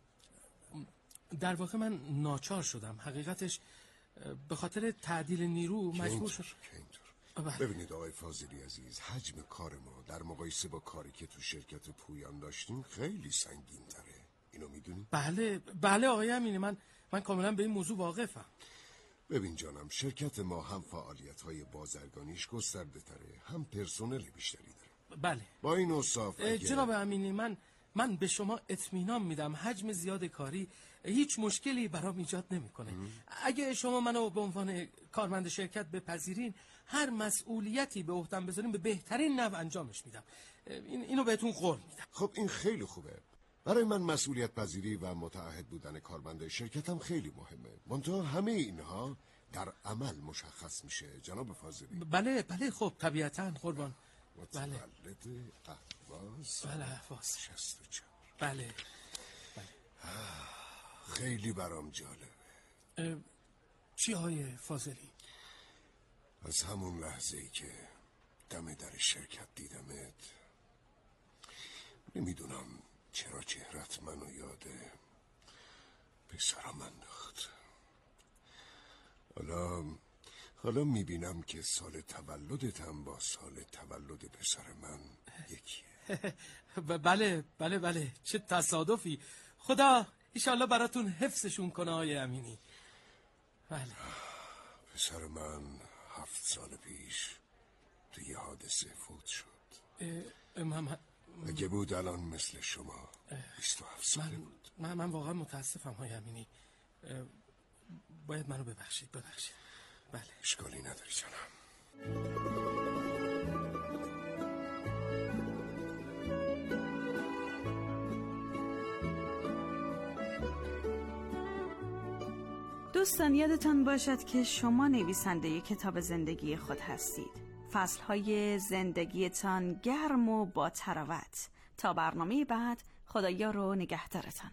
در واقع من ناچار شدم، حقیقتش به خاطر تعدیل نیرو مجبور شدم. ببینید آقای فاضلی عزیز، حجم کار ما در مقایسه با کاری که تو شرکت پویان داشتیم خیلی سنگین تره. اینو میدونی؟ بله بله آقای امینی، من من کاملا به این موضوع واقفم. ببین جانم، شرکت ما هم فعالیت‌های بازرگانیش گسترده تره، هم پرسنل بیشتری داره. بله. با این اوصاف اگه... جناب امینی، من من به شما اطمینان میدم حجم زیاد کاری هیچ مشکلی برام ایجاد نمیکنه. اگه شما منو به عنوان کارمند شرکت بپذیرین، هر مسئولیتی به عهدم بذارین به بهترین نحو انجامش میدم. این اینو بهتون قول میدم. خب این خیلی خوبه. برای من مسئولیت پذیری و متعهد بودن کارمند شرکتم خیلی مهمه. منتها همه اینها در عمل مشخص میشه جناب فاضلی. بله بله خب طبیعتاً قربان. بله. متولد اهواز. بله اهواز. شصت و چهار. بله. بله. خیلی برام جالبه. چی های فاضلی؟ از همون لحظه ای که دم در شرکت دیدمت نمیدونم چرا چهرت منو یاده پسرم انداخت. حالا حالا میبینم که سال تولدت هم با سال تولد پسر من یکیه. بله بله بله چه تصادفی. خدا ایشالله براتون حفظشون کنه آقای امینی. بله. پسر من هفت سال پیش تو یه حادثه فوت شد. من اگه بود الان مثل شما بیست و هفت ساله بود. من, من واقعا متاسفم های امینی. باید منو ببخشید ببخشید. بله اشکالی نداری جانم. دوستان یادتان باشد که شما نویسنده کتاب زندگی خود هستید. فصلهای زندگیتان گرم و با تراوت. تا برنامه بعد، خدایا رو نگهدارتان.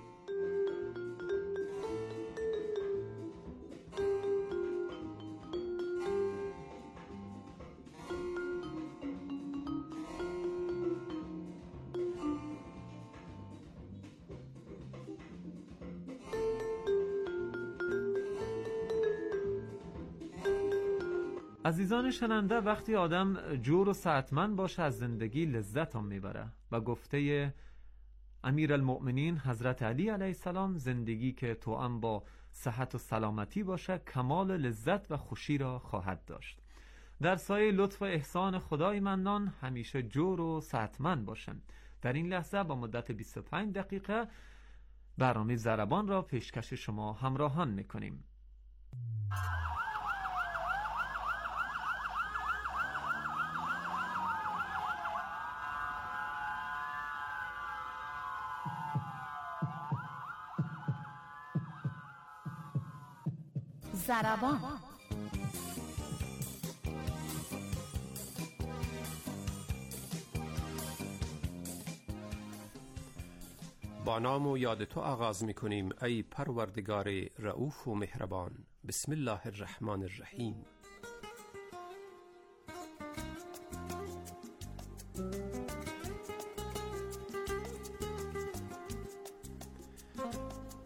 عزیزان شنونده، وقتی آدم جور و سعتمند باشه از زندگی لذت هم میبره و گفته امیرالمؤمنین حضرت علی علیه السلام، زندگی که توأم با صحت و سلامتی باشه کمال لذت و خوشی را خواهد داشت. در سایه لطف و احسان خدای منان همیشه جور و سعتمند باشن. در این لحظه با مدت بیست و پنج دقیقه برنامه ضربان را پیشکش شما همراهان میکنیم. ضربان. با نام و یاد تو آغاز می کنیم ای پروردگار رؤوف و مهربان. بسم الله الرحمن الرحیم.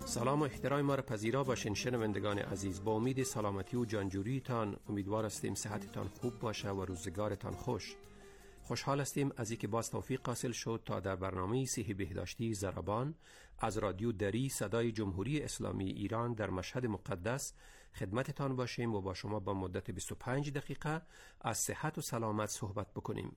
سلام و احترام ما را پذیرا باشین شنوندگان عزیز. با امید سلامتی و جانجوریتان امیدوار هستیم صحتتان خوب باشه و روزگارتان خوش. خوشحال هستیم از اینکه باز توفیق حاصل شد تا در برنامه صحی بهداشتی ضربان از رادیو دری صدای جمهوری اسلامی ایران در مشهد مقدس خدمتتان باشیم و با شما با مدت بیست و پنج دقیقه از صحت و سلامت صحبت بکنیم.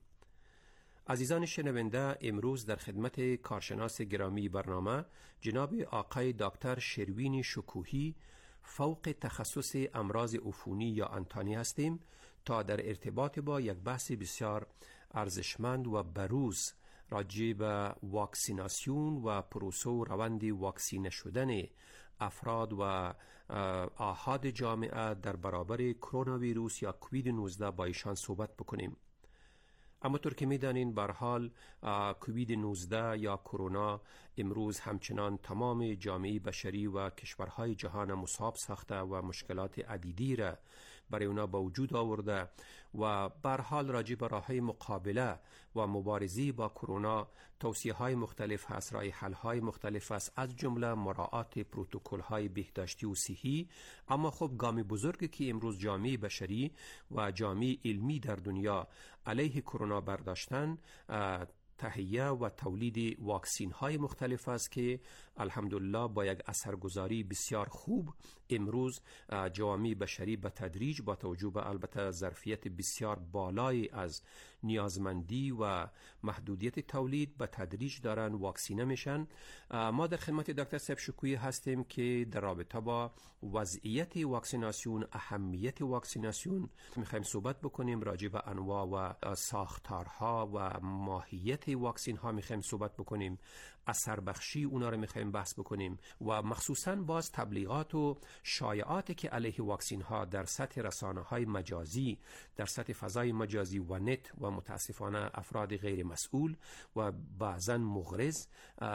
عزیزان شنونده، امروز در خدمت کارشناس گرامی برنامه جناب آقای دکتر شروین شکوهی فوق تخصص امراض عفونی یا انتانی هستیم تا در ارتباط با یک بحث بسیار ارزشمند و بروز راجع به واکسیناسیون و پروسه و روند واکسینه شدن افراد و آحاد جامعه در برابر کرونا ویروس یا کووید نوزده با ایشان صحبت بکنیم. اما طور که میدانین به هر حال کووید نوزده یا کرونا امروز همچنان تمام جامعه بشری و کشورهای جهان مصاب ساخته و مشکلات عدیدی را برای اونا با وجود آورده و به هر حال راجع به راه‌های مقابله و مبارزه با کرونا توصیه های مختلف هست، راه حل های مختلف است، از جمله مراعات پروتکل های بهداشتی و صحی. اما خب گام بزرگی که امروز جامعه بشری و جامعه علمی در دنیا علیه کرونا برداشتن تهیه و تولید واکسین های مختلف است که الحمدلله با یک اثرگذاری بسیار خوب امروز جوامع بشری به تدریج با توجه به البته ظرفیت بسیار بالای از نیازمندی و محدودیت تولید به تدریج دارن واکسینه میشن. ما در خدمت دکتر صاحب شکوهی هستیم که در رابطه با وضعیت واکسیناسیون، اهمیت واکسیناسیون میخوایم صحبت بکنیم. راجع به انواع و ساختارها و ماهیت واکسین ها میخوایم صحبت بکنیم، اثر بخشی اونا رو میخوایم بحث بکنیم و مخصوصا باز تبلیغات و شایعاتی که علیه واکسین ها در سطح رسانه های مجازی، در سطح فضای مجازی و نت و متاسفانه افراد غیر مسئول و بعضا مغرض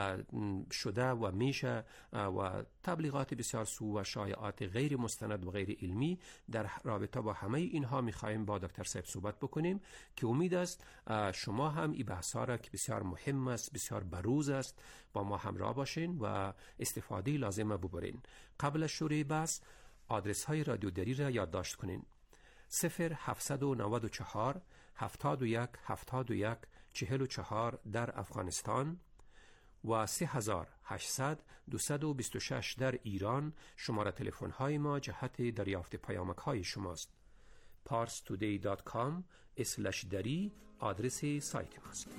شده و میشه و تبلیغات بسیار سو و شایعات غیر مستند و غیر علمی در رابطه با همه اینها میخوایم با دکتر صاحب صحبت بکنیم که امید است شما هم این بحثا را که بسیار مهم است، بسیار بروز است، با ما همراه باشین و استفاده لازمه ببرین. قبل از شروع بحث آدرس های رادیو دری را یادداشت کنین: صفر هفتصد و نود و چهار هفتاد و یک هفتاد و یک چهل و چهار در افغانستان و سه هزار و هشتصد دویست و بیست و شش در ایران. شماره تلفن های ما جهت دریافت پیامک های شماست. پارس تودی دات کام اسلش دری آدرس سایت ماست.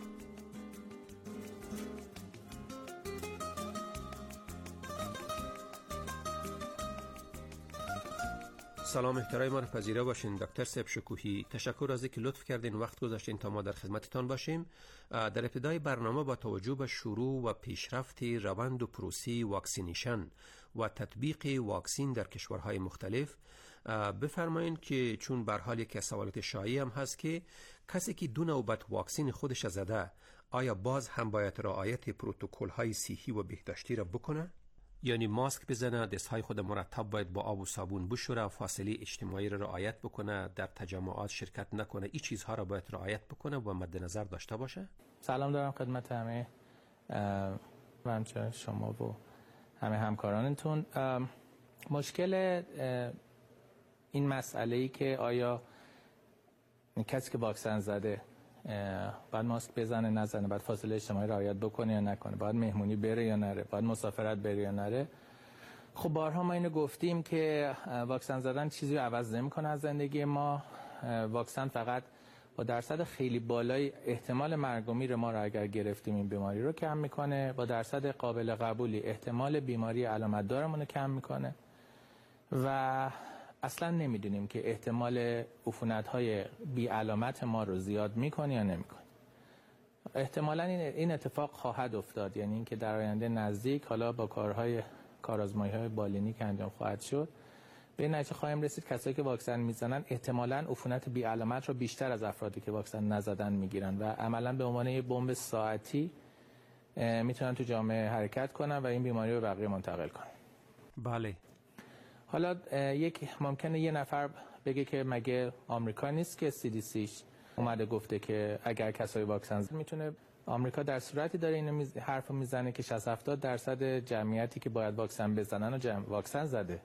سلام احترام ما را پذیرا باشین دکتر صاحب شکوهی. تشکر از اینکه لطف کردین وقت گذاشتین تا ما در خدمتتان باشیم. در ابتدای برنامه با توجه به شروع و پیشرفت روند و پروسه واکسینیشن و تطبیق واکسین در کشورهای مختلف بفرمایین که چون به هر حال یک سوالات شایع هم هست که کسی که دو نوبت واکسین خودش زده آیا باز هم باید رعایت پروتکل های صحی و بهداشتی را بکنه؟ یعنی ماسک بزنه، دستهای خود مرتب باید با آب و صابون بشوره، فاصله اجتماعی را رعایت بکنه، در تجمعات شرکت نکنه، این چیزها را باید رعایت بکنه و مد نظر داشته باشه؟ سلام دارم خدمت همه و همچنین شما و همه همکارانتون. مشکل این مسئله‌ای که آیا کسی که واکسن زده باید ماسک بزنه نزنه، باید فاصله اجتماعی رعایت بکنه یا نکنه، باید مهمونی بره یا نره، باید مسافرت بره یا نره. خب بارها ما اینو گفتیم که واکسن زدن چیزی رو عوض نمی‌کنه از زندگی ما. واکسن فقط با درصد خیلی بالای احتمال مرگ و میر ما رو اگر گرفتیم این بیماری رو کم میکنه، با درصد قابل قبولی احتمال بیماری علامت دارمون رو کم میکنه و اصلا نمیدونیم که احتمال عفونت‌های بی علامت ما رو زیاد میکنه یا نمیکنه. احتمالاً این اتفاق خواهد افتاد، یعنی اینکه در آینده نزدیک حالا با کارهای کارآزمایی‌های بالینی که انجام خواهد شد به این نتیجه خواهیم رسید کسایی که واکسن میزنن احتمالاً عفونت بی علامت رو بیشتر از افرادی که واکسن نزدن میگیرن و عملاً به عنوان یک بمب ساعتی میتونن تو جامعه حرکت کنن و این بیماری رو به بقیه منتقل کنن. بله. حالا یک ممکنه یه نفر بگه که مگه آمریکا نیست که سی دی سیش اومده گفته که اگر کسای واکسن میتونه آمریکا در صورتی داره اینو میز... حرفو میزنه که شصت هفتاد درصد جمعیتی که باید واکسن بزنن و جمع... واکسن زده،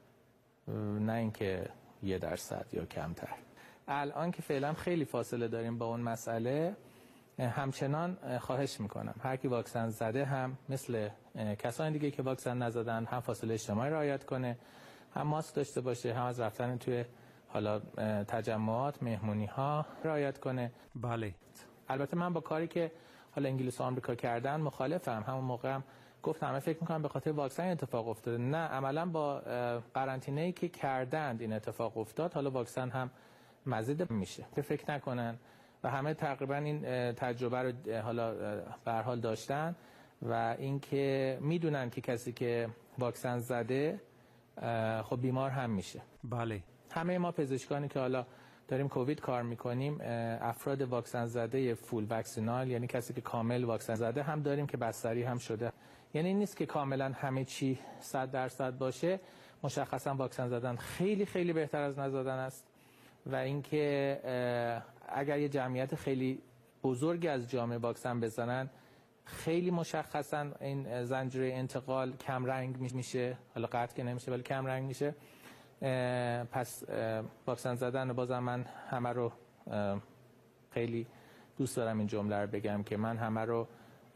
نه اینکه یه درصد یا کمتر. الان که فعلا خیلی فاصله داریم با اون مسئله، همچنان خواهش میکنم هر کی واکسن زده هم مثل کسانی دیگه که واکسن نزدن هم فاصله اجتماعی رعایت کنه، هم ماسک داشته باشه، هم از رفتن توی حالا تجمعات، مهمونی ها رعایت کنه. بله. البته من با کاری که حالا انگلیس و آمریکا کردن مخالفم. همون موقع هم گفتم همه فکر میکنم به خاطر واکسن اتفاق افتاده. نه، عملا با قرنطینه‌ای که کردند این اتفاق افتاد. حالا واکسن هم مزید میشه که فکر نکنن و همه تقریبا این تجربه رو حالا به هر حال داشتن و اینکه میدونن که کسی که واکسن زده خب بیمار هم میشه. بله. همه ما پزشکانی که حالا داریم کووید کار میکنیم افراد واکسن زده فول واکسینال، یعنی کسی که کامل واکسن زده هم داریم که بستری هم شده. یعنی این نیست که کاملا همه چی صد درصد باشه. مشخصا واکسن زدن خیلی خیلی بهتر از نزدن است و اینکه اگر یه جمعیت خیلی بزرگی از جامعه واکسن بزنن خیلی مشخصا این زنجیره انتقال کم رنگ میشه، حالا قطع که نمیشه ولی کم رنگ میشه. پس واکسن زدن بازم من همه رو خیلی دوست دارم این جمله رو بگم که من همه رو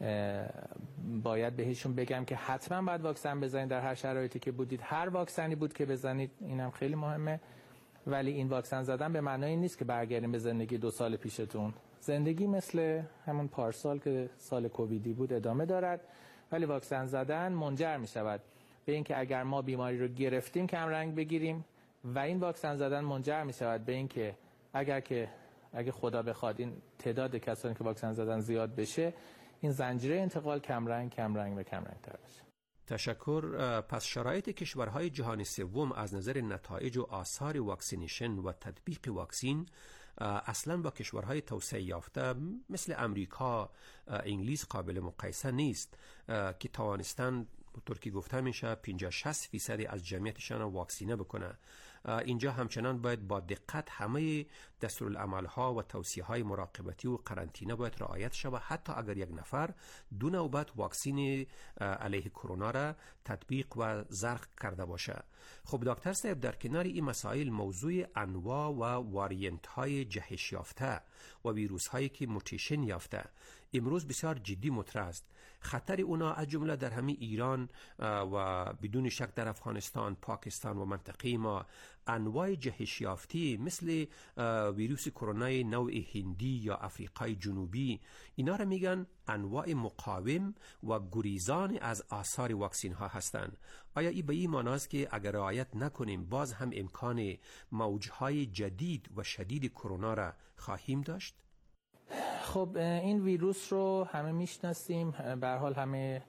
باید بهشون بگم که حتما باید واکسن بزنید در هر شرایطی که بودید، هر واکسنی بود که بزنید، اینم خیلی مهمه. ولی این واکسن زدن به معنای نیست که برگردیم به زندگی دو سال پیشتون. زندگی مثل همون پارسال که سال کوویدی بود ادامه دارد، ولی واکسن زدن منجر می شود به اینکه اگر ما بیماری رو گرفتیم کم رنگ بگیریم و این واکسن زدن منجر می شود به اینکه اگر که اگه خدا بخواد این تعداد کسانی که واکسن زدن زیاد بشه، این زنجیره انتقال کم رنگ کم رنگ و کم رنگ تر بشه. تشکر. پس شرایط کشورهای جهان سوم از نظر نتایج و آثار واکسینیشن و تطبیق واکسین اصلا با کشورهای توسعه یافته مثل امریکا، انگلیس قابل مقایسه نیست که توانستن ترکی گفته میشه پنجاه شصت فیصد از جمعیتشان واکسینه بکنه. اینجا همچنان باید با دقت همه دستورالعمل‌ها و توصیه‌های مراقبتی و قرنطینه باید رعایت شود، حتی اگر یک نفر دو نوبت واکسین علیه کرونا را تطبیق و زرق کرده باشه. خب دکتر صاحب، در کنار این مسائل موضوع انواع و واریانت های جهش یافته و ویروس هایی که موتیشن یافته امروز بسیار جدی مطرح است. خطر اونا از جمله در همین ایران و بدون شک در افغانستان، پاکستان و منطقه ما انواع جهش یافتی مثل ویروس کرونا نوع هندی یا افریقای جنوبی، اینا را میگن انواع مقاوم و گریزان از آثار واکسین ها هستند. آیا این به این معنی است که اگر رعایت نکنیم باز هم امکان موجهای جدید و شدید کرونا را خواهیم داشت؟ خب این ویروس رو همه میشناسیم، به هر حال همه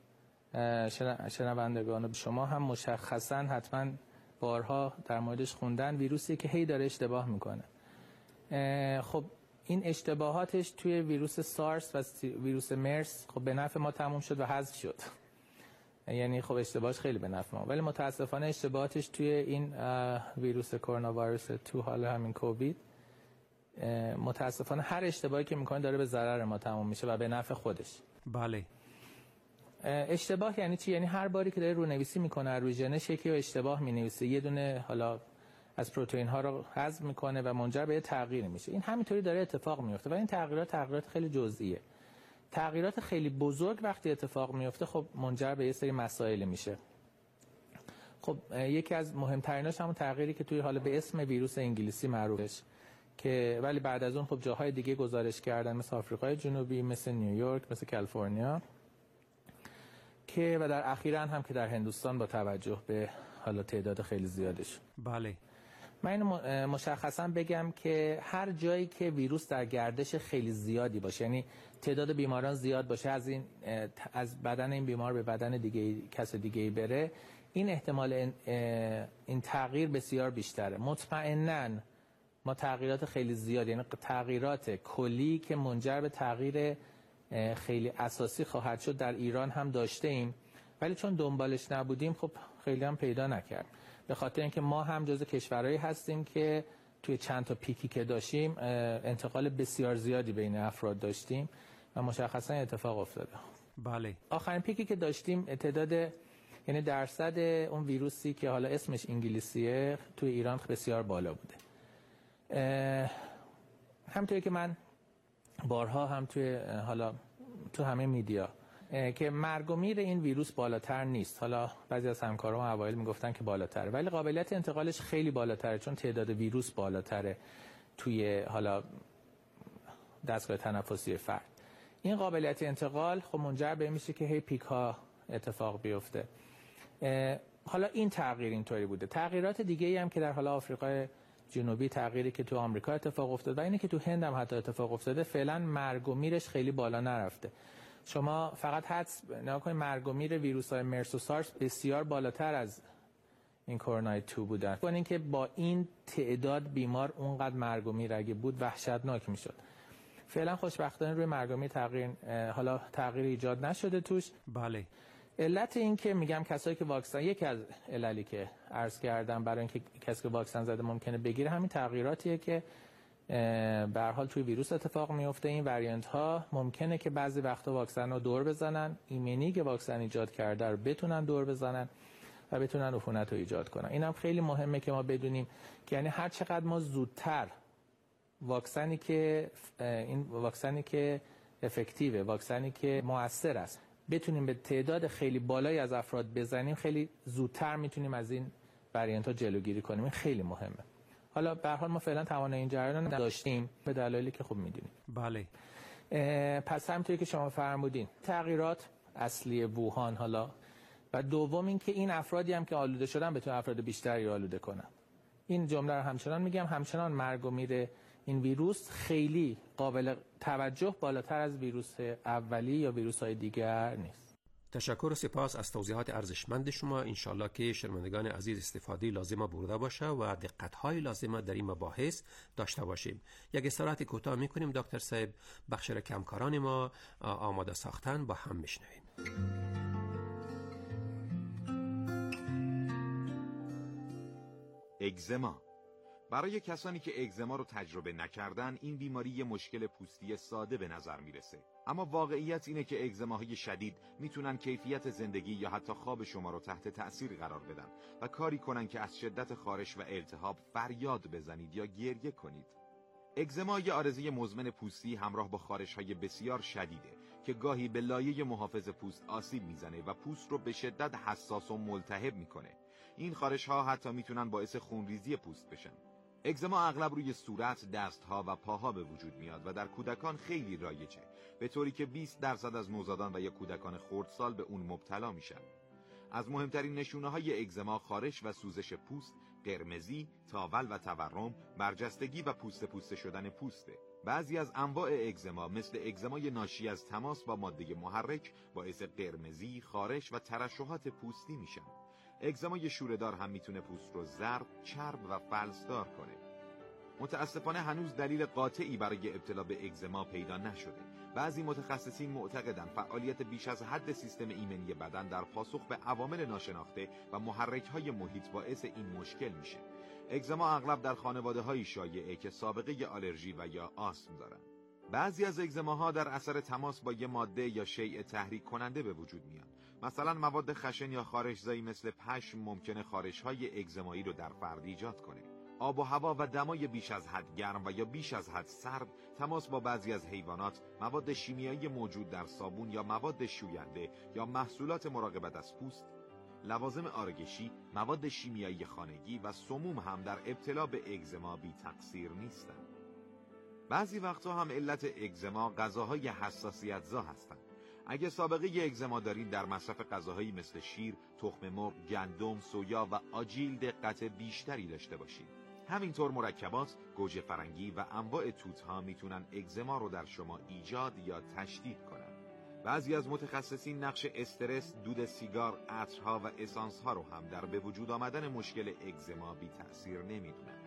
شنوندگان شما هم مشخصا حتما بارها در موردش خوندن. ویروسی که هی داره اشتباه میکنه. خب این اشتباهاتش توی ویروس سارس و ویروس مرس خب به نفع ما تموم شد و حذف شد. یعنی خب اشتباهش خیلی به نفع ما، ولی متاسفانه اشتباهاتش توی این ویروس کرونا ویروس تو حالا همین کووید متاسفانه هر اشتباهی که میکنه داره به ضرر ما تموم میشه و به نفع خودش. بله. اشتباه یعنی چی؟ یعنی هر باری که داره رونویسی میکنه روی ژنش یکی رو اشتباه مینویسه، یه دونه حالا از پروتئین ها رو حذف میکنه و منجر به تغییر میشه. این همینطوری داره اتفاق میفته و این تغییرات تغییرات خیلی جزئیه. تغییرات خیلی بزرگ وقتی اتفاق میفته خب منجر به یه سری مسائل میشه. خب یکی از مهمتریناش همون تغییری که توی حالا به اسم ویروس انگلیسی معروفش، که ولی بعد از اون خب جاهای دیگه گزارش کردن مثل آفریقای جنوبی، مثل نیویورک، مثل کالیفرنیا، که و در اخیراً هم که در هندوستان با توجه به حالا تعداد خیلی زیادش. بله. من اینو مشخصاً بگم که هر جایی که ویروس در گردش خیلی زیادی باشه، یعنی تعداد بیماران زیاد باشه، از این از بدن این بیمار به بدن دیگه کس دیگه‌ای بره، این احتمال این, این تغییر بسیار بیشتره. مطمئناً ما تغییرات خیلی زیاد، یعنی تغییرات کلی که منجر به تغییر خیلی اساسی خواهد شد در ایران هم داشته ایم، ولی چون دنبالش نبودیم خب خیلی هم پیدا نکرد. به خاطر اینکه ما هم جزو کشورهایی هستیم که توی چند تا پیکی که داشتیم انتقال بسیار زیادی بین افراد داشتیم و مشخصا اتفاق افتاده. بله. آخرین پیکی که داشتیم تعداد یعنی درصد اون ویروسی که حالا اسمش انگلیسیه توی ایران بسیار بالا بوده. همونطوری که من بارها هم توی حالا تو همه میدیا که مرگ و میر این ویروس بالاتر نیست. حالا بعضی از همکارام اوایل میگفتن که بالاتره، ولی قابلیت انتقالش خیلی بالاتره چون تعداد ویروس بالاتره توی حالا دستگاه تنفسی فرد. این قابلیت انتقال خب منجر به میشه که هی پیک ها اتفاق بیفته. حالا این تغییر اینطوری بوده. تغییرات دیگه ای هم که در حالا آفریقای جنوبی، تغییری که تو آمریکا اتفاق افتاده و اینه که تو هند هم حتی اتفاق افتاده، فعلا مرگ و میرش خیلی بالا نرفته. شما فقط حدس نگاه کنید مرگ و میر ویروس‌های مرس و سارس بسیار بالاتر از این کرونا دو بودن. با اینکه با این تعداد بیمار اونقدر مرگ و میر اگه بود وحشتناک میشد. فعلا خوشبختانه روی مرگ و میر تغییر حالا تغییر ایجاد نشده توش. بله. علت این که میگم کسایی که واکسن، یکی از عللی که عرض کردم برای اینکه کسی که واکسن زده ممکنه بگیره همین تغییراتیه که به هر حال توی ویروس اتفاق میفته. این وریانت ها ممکنه که بعضی وقتا واکسن رو دور بزنن، ایمنی که واکسن ایجاد کرده رو بتونن دور بزنن و بتونن عفونت رو ایجاد کنن. اینم خیلی مهمه که ما بدونیم که یعنی هر چقدر ما زودتر واکسنی که این واکسنی که افکتیوه، واکسنی که مؤثر است، بتونیم به تعداد خیلی بالایی از افراد بزنیم، خیلی زودتر میتونیم از این وریانت ها جلوگیری کنیم. این خیلی مهمه. حالا به هر حال ما فعلا توانایی این جریان نداشتیم به دلایلی که خوب میدونیم. بله. پس همونطوری که شما فرمودین تغییرات اصلی ووهان، حالا و دوم این که این افرادی هم که آلوده شدن بتونن افراد بیشتری آلوده کنن. این جمله رو همچنان میگم، همچنان مرگ و میر این ویروس خیلی قابل توجه بالاتر از ویروس اولی یا ویروس‌های دیگر نیست. تشکر و سپاس از توضیحات ارزشمند شما. انشالله که شنوندگان عزیز استفاده لازمه برده باشه و دقت‌های لازمه در این مباحث داشته باشیم. یک استراحت کوتاه می‌کنیم دکتر صاحب، بخش را که همکاران ما آماده ساختن با هم میشنویم. اگزما. برای کسانی که اگزما رو تجربه نکردن، این بیماری یه مشکل پوستی ساده به نظر میرسه. اما واقعیت اینه که اگزماهای شدید میتونن کیفیت زندگی یا حتی خواب شما رو تحت تأثیر قرار بدن و کاری کنن که از شدت خارش و التهاب فریاد بزنید یا گریه کنید. اگزما یه عارضه مزمن پوستی همراه با خارش‌های بسیار شدیده که گاهی به لایه محافظ پوست آسیب میزنه و پوست رو به شدت حساس و ملتهب میکنه. این خارش‌ها حتی میتونن باعث خونریزی پوست بشن. اگزما اغلب روی صورت، دستها و پاها به وجود میاد و در کودکان خیلی رایجه، به طوری که بیست درصد از نوزادان و یا کودکان خردسال به اون مبتلا میشن. از مهمترین نشونه‌های اگزما خارش و سوزش پوست، قرمزی، تاول و تورم، برجستگی و پوست پوست شدن پوسته. بعضی از انواع اگزما مثل اگزمای ناشی از تماس با ماده محرک باعث قرمزی، خارش و ترشحات پوستی میشن. اگزمای شوره‌دار هم میتونه پوست رو زرد، چرب و فلسدار کنه. متاسفانه هنوز دلیل قاطعی برای ابتلا به اگزما پیدا نشده. بعضی متخصصین معتقدند فعالیت بیش از حد سیستم ایمنی بدن در پاسخ به عوامل ناشناخته و محرک‌های محیط باعث این مشکل میشه. اگزما اغلب در خانواده‌های شایعه که سابقه آلرژی و یا آسم دارن. بعضی از اگزماها در اثر تماس با یه ماده یا شیء تحریک کننده به وجود میان. مثلا مواد خشن یا خارش‌زایی مثل پشم ممکنه خارش‌های اگزمایی رو در فرد ایجاد کنه. آب و هوا و دمای بیش از حد گرم و یا بیش از حد سرد، تماس با بعضی از حیوانات، مواد شیمیایی موجود در صابون یا مواد شوینده یا محصولات مراقبت از پوست، لوازم آرایشی، مواد شیمیایی خانگی و سموم هم در ابتلا به اگزما بی تقصیر نیستند. بعضی وقتا هم علت اگزما غذاهای حساسیت‌زا هستند. اگه سابقه اگزما دارین در مصرف غذاهایی مثل شیر، تخم مرغ، گندم، سویا و آجیل دقت بیشتری داشته باشید. همینطور مرکبات، گوجه فرنگی و انواع توت‌ها میتونن اگزما رو در شما ایجاد یا تشدید کنن. بعضی از متخصصین نقش استرس، دود سیگار، عطرها و اسانس‌ها رو هم در به وجود آمدن مشکل اگزما بی تأثیر نمیدونن.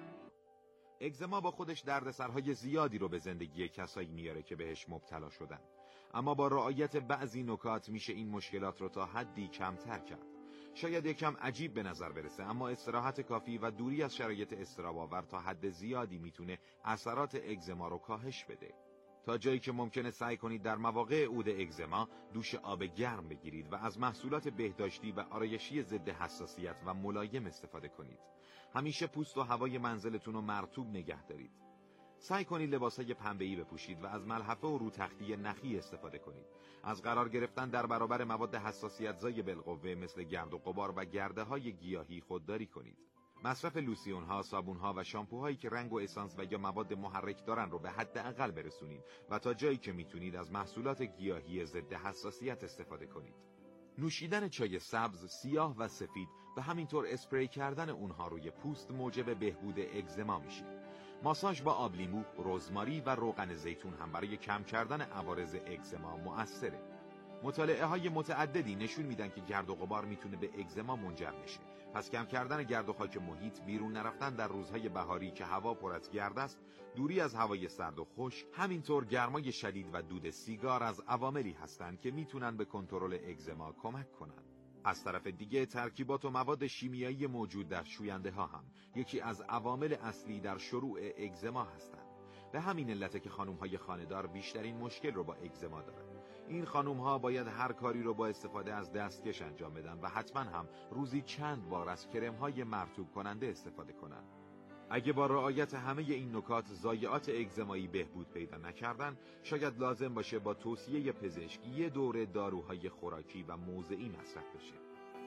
اگزما با خودش دردسرهای زیادی رو به زندگی کسایی میاره که بهش مبتلا شدن، اما با رعایت بعضی نکات میشه این مشکلات رو تا حدی کمتر کرد. شاید یکم عجیب به نظر برسه، اما استراحت کافی و دوری از شرایط اضطراب‌آور تا حد زیادی میتونه اثرات اگزما رو کاهش بده. تا جایی که ممکنه سعی کنید در مواقع عود اگزما دوش آب گرم بگیرید و از محصولات بهداشتی و آرایشی ضد حساسیت و ملایم استفاده کنید. همیشه پوست و هوای منزلتون رو مرطوب نگه دارید. سعی کنید لباسای پنبه‌ای بپوشید و از ملحفه و روتختی نخی استفاده کنید. از قرار گرفتن در برابر مواد حساسیت‌زای بالقوه مثل گرد و غبار و گرده‌های گیاهی خودداری کنید. مصرف لوسیون‌ها، صابون‌ها و شامپوهایی که رنگ و اسانس و یا مواد محرک دارن رو به حداقل برسونید و تا جایی که میتونید از محصولات گیاهی ضد حساسیت استفاده کنید. نوشیدن چای سبز، سیاه و سفید و همینطور اسپری کردن اونها روی پوست موجب بهبود اگزما میشه. ماساژ با آب لیمو، رزماری و روغن زیتون هم برای کم کردن عوارض اگزما مؤثره. مطالعه های متعددی نشون میدن که گرد و غبار میتونه به اگزما منجر بشه. پس کم کردن گرد و خاک محیط، بیرون نرفتن در روزهای بهاری که هوا پر از گرد است، دوری از هوای سرد و خشک، همینطور گرمای شدید و دود سیگار از عواملی هستند که میتونن به کنترل اگزما کمک کنن. از طرف دیگه ترکیبات و مواد شیمیایی موجود در شوینده ها هم یکی از عوامل اصلی در شروع اگزما هستند. به همین علته که خانم های خانه‌دار بیشترین مشکل رو با اگزما دارن. این خانم ها باید هر کاری رو با استفاده از دستکش انجام بدن و حتما هم روزی چند بار از کرم های مرطوب کننده استفاده کنن. اگه با رعایت همه این نکات ضایعات اگزمایی بهبود پیدا نکردن، شاید لازم باشه با توصیه پزشکی یه دوره داروهای خوراکی و موضعی مصرف بشه.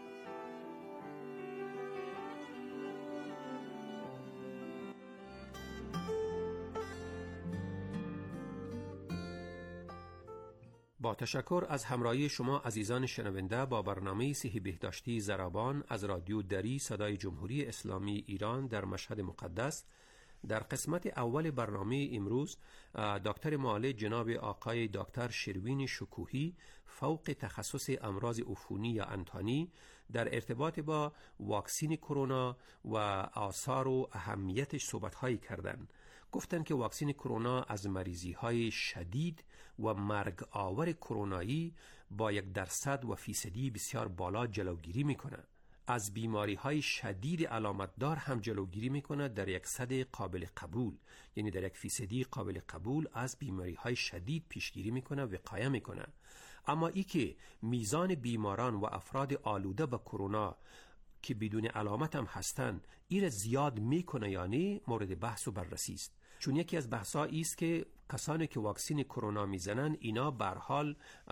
با تشکر از همراهی شما عزیزان شنونده با برنامه صحی بهداشتی زرابان از رادیو دری صدای جمهوری اسلامی ایران در مشهد مقدس. در قسمت اول برنامه امروز دکتر معالج جناب آقای دکتر شروین شکوهی فوق تخصص امراض عفونی یا انتانی در ارتباط با واکسین کرونا و آثار و اهمیتش صحبت‌هایی کردند. گفتند که واکسین کرونا از مریضی‌های شدید و مرگ آور کرونایی با یک درصد و فیصدی بسیار بالا جلوگیری می‌کنه. از بیماری‌های شدید علامتدار هم جلوگیری می‌کند در یک صد قابل قبول، یعنی در یک فیصدی قابل قبول از بیماری‌های شدید پیشگیری می‌کنه، وقایه می‌کنه. اما ای که میزان بیماران و افراد آلوده به کرونا که بدون علامت هم هستن این زیاد میکنه یا نه مورد بحث و بررسی است. چون یکی از بحث‌ها است که کسانی که واکسین کرونا میزنن اینا به هر حال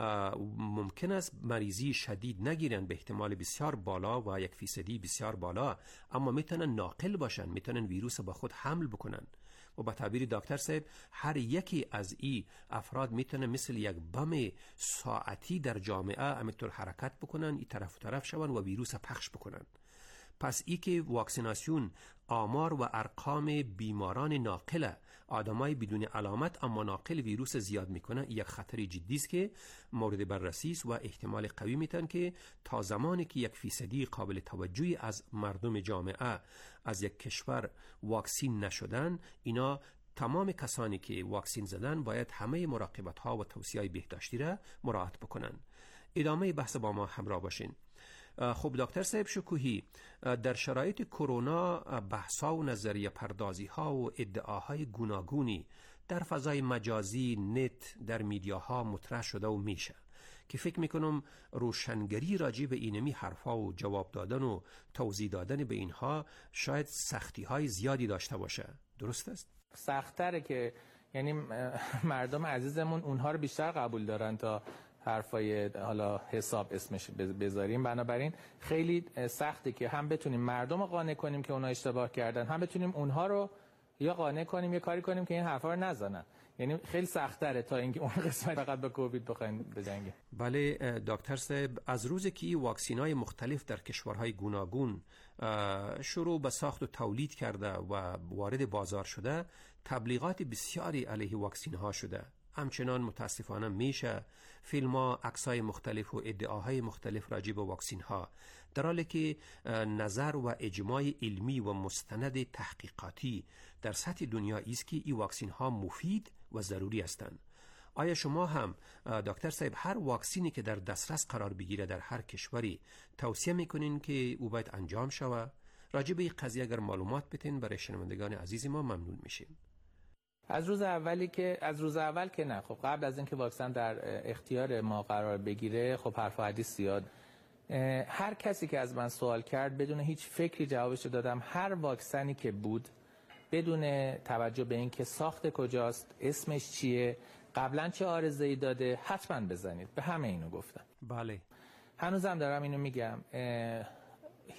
ممکن است مریضی شدید نگیرن به احتمال بسیار بالا و یک فیصدی بسیار بالا، اما میتونن ناقل باشن، میتونن ویروس با خود حمل بکنن و با تعبیر دکتر صاحب هر یکی از این افراد میتونه مثل یک بم ساعتی در جامعه همینطور حرکت بکنن، این طرف و طرف شون و ویروس پخش بکنن. پس ای که واکسیناسیون آمار و ارقام بیماران ناقله، آدمای بدون علامت اما ناقل ویروس زیاد میکنه، یک خطر جدی است که مورد بررسی است و احتمال قوی میتن که تا زمانی که یک فیصدی قابل توجهی از مردم جامعه از یک کشور واکسین نشدن، اینا تمام کسانی که واکسین زدن باید همه مراقبت ها و توصیه‌های بهداشتی را مراعات بکنن. ادامه بحث با ما همراه باشین. خب دکتر صاحب شکوهی، در شرایط کرونا بحث‌ها و نظریه پردازی ها و ادعاهای گوناگونی در فضای مجازی، نت، در میدیاها مطرح شده و میشه که فکر میکنم روشنگری راجع به اینمی حرفا و جواب دادن و توضیح دادن به اینها شاید سختی های زیادی داشته باشه. درست است؟ سخت‌تره که یعنی مردم عزیزمون اونها رو بیشتر قبول دارن تا حرفای حالا حساب اسمش بذاریم. بنابراین خیلی سخته که هم بتونیم مردم رو قانع کنیم که اونا اشتباه کردن، هم بتونیم اونها رو یا قانع کنیم یا کاری کنیم که این حرفا رو نزنن. یعنی خیلی سخت‌تره تا اینکه اون قسمت فقط به کووید بخوایم بجنگیم. بله دکتر صاحب، از روزی که این واکسین‌های مختلف در کشورهای گوناگون شروع به ساخت و تولید کرده و وارد بازار شده، تبلیغات بسیاری علیه واکسین‌ها شده. همچنان متاسفانه میشه فیلم‌ها، عکس‌های مختلف و ادعاهای مختلف راجع به واکسین‌ها، در حالی که نظر و اجماع علمی و مستند تحقیقاتی در سطح دنیا است که این واکسین‌ها مفید و ضروری هستند. آیا شما هم دکتر صاحب هر واکسینی که در دسترس قرار بگیره در هر کشوری توصیه میکنین که او باید انجام شود؟ راجع به این قضیه اگر معلومات بتین برای شنوندگان عزیز ما ممنون میشیم. از روز اولی که از روز اول که نه، خب قبل از اینکه واکسن در اختیار ما قرار بگیره، خب حرف و حدیث زیاد. هر کسی که از من سوال کرد بدون هیچ فکری جوابش دادم. هر واکسنی که بود بدون توجه به اینکه ساخت کجاست، اسمش چیه، قبلا چه عارضه‌ای داده، حتما بزنید. به همه اینو گفتم. بله. هنوزم دارم اینو میگم.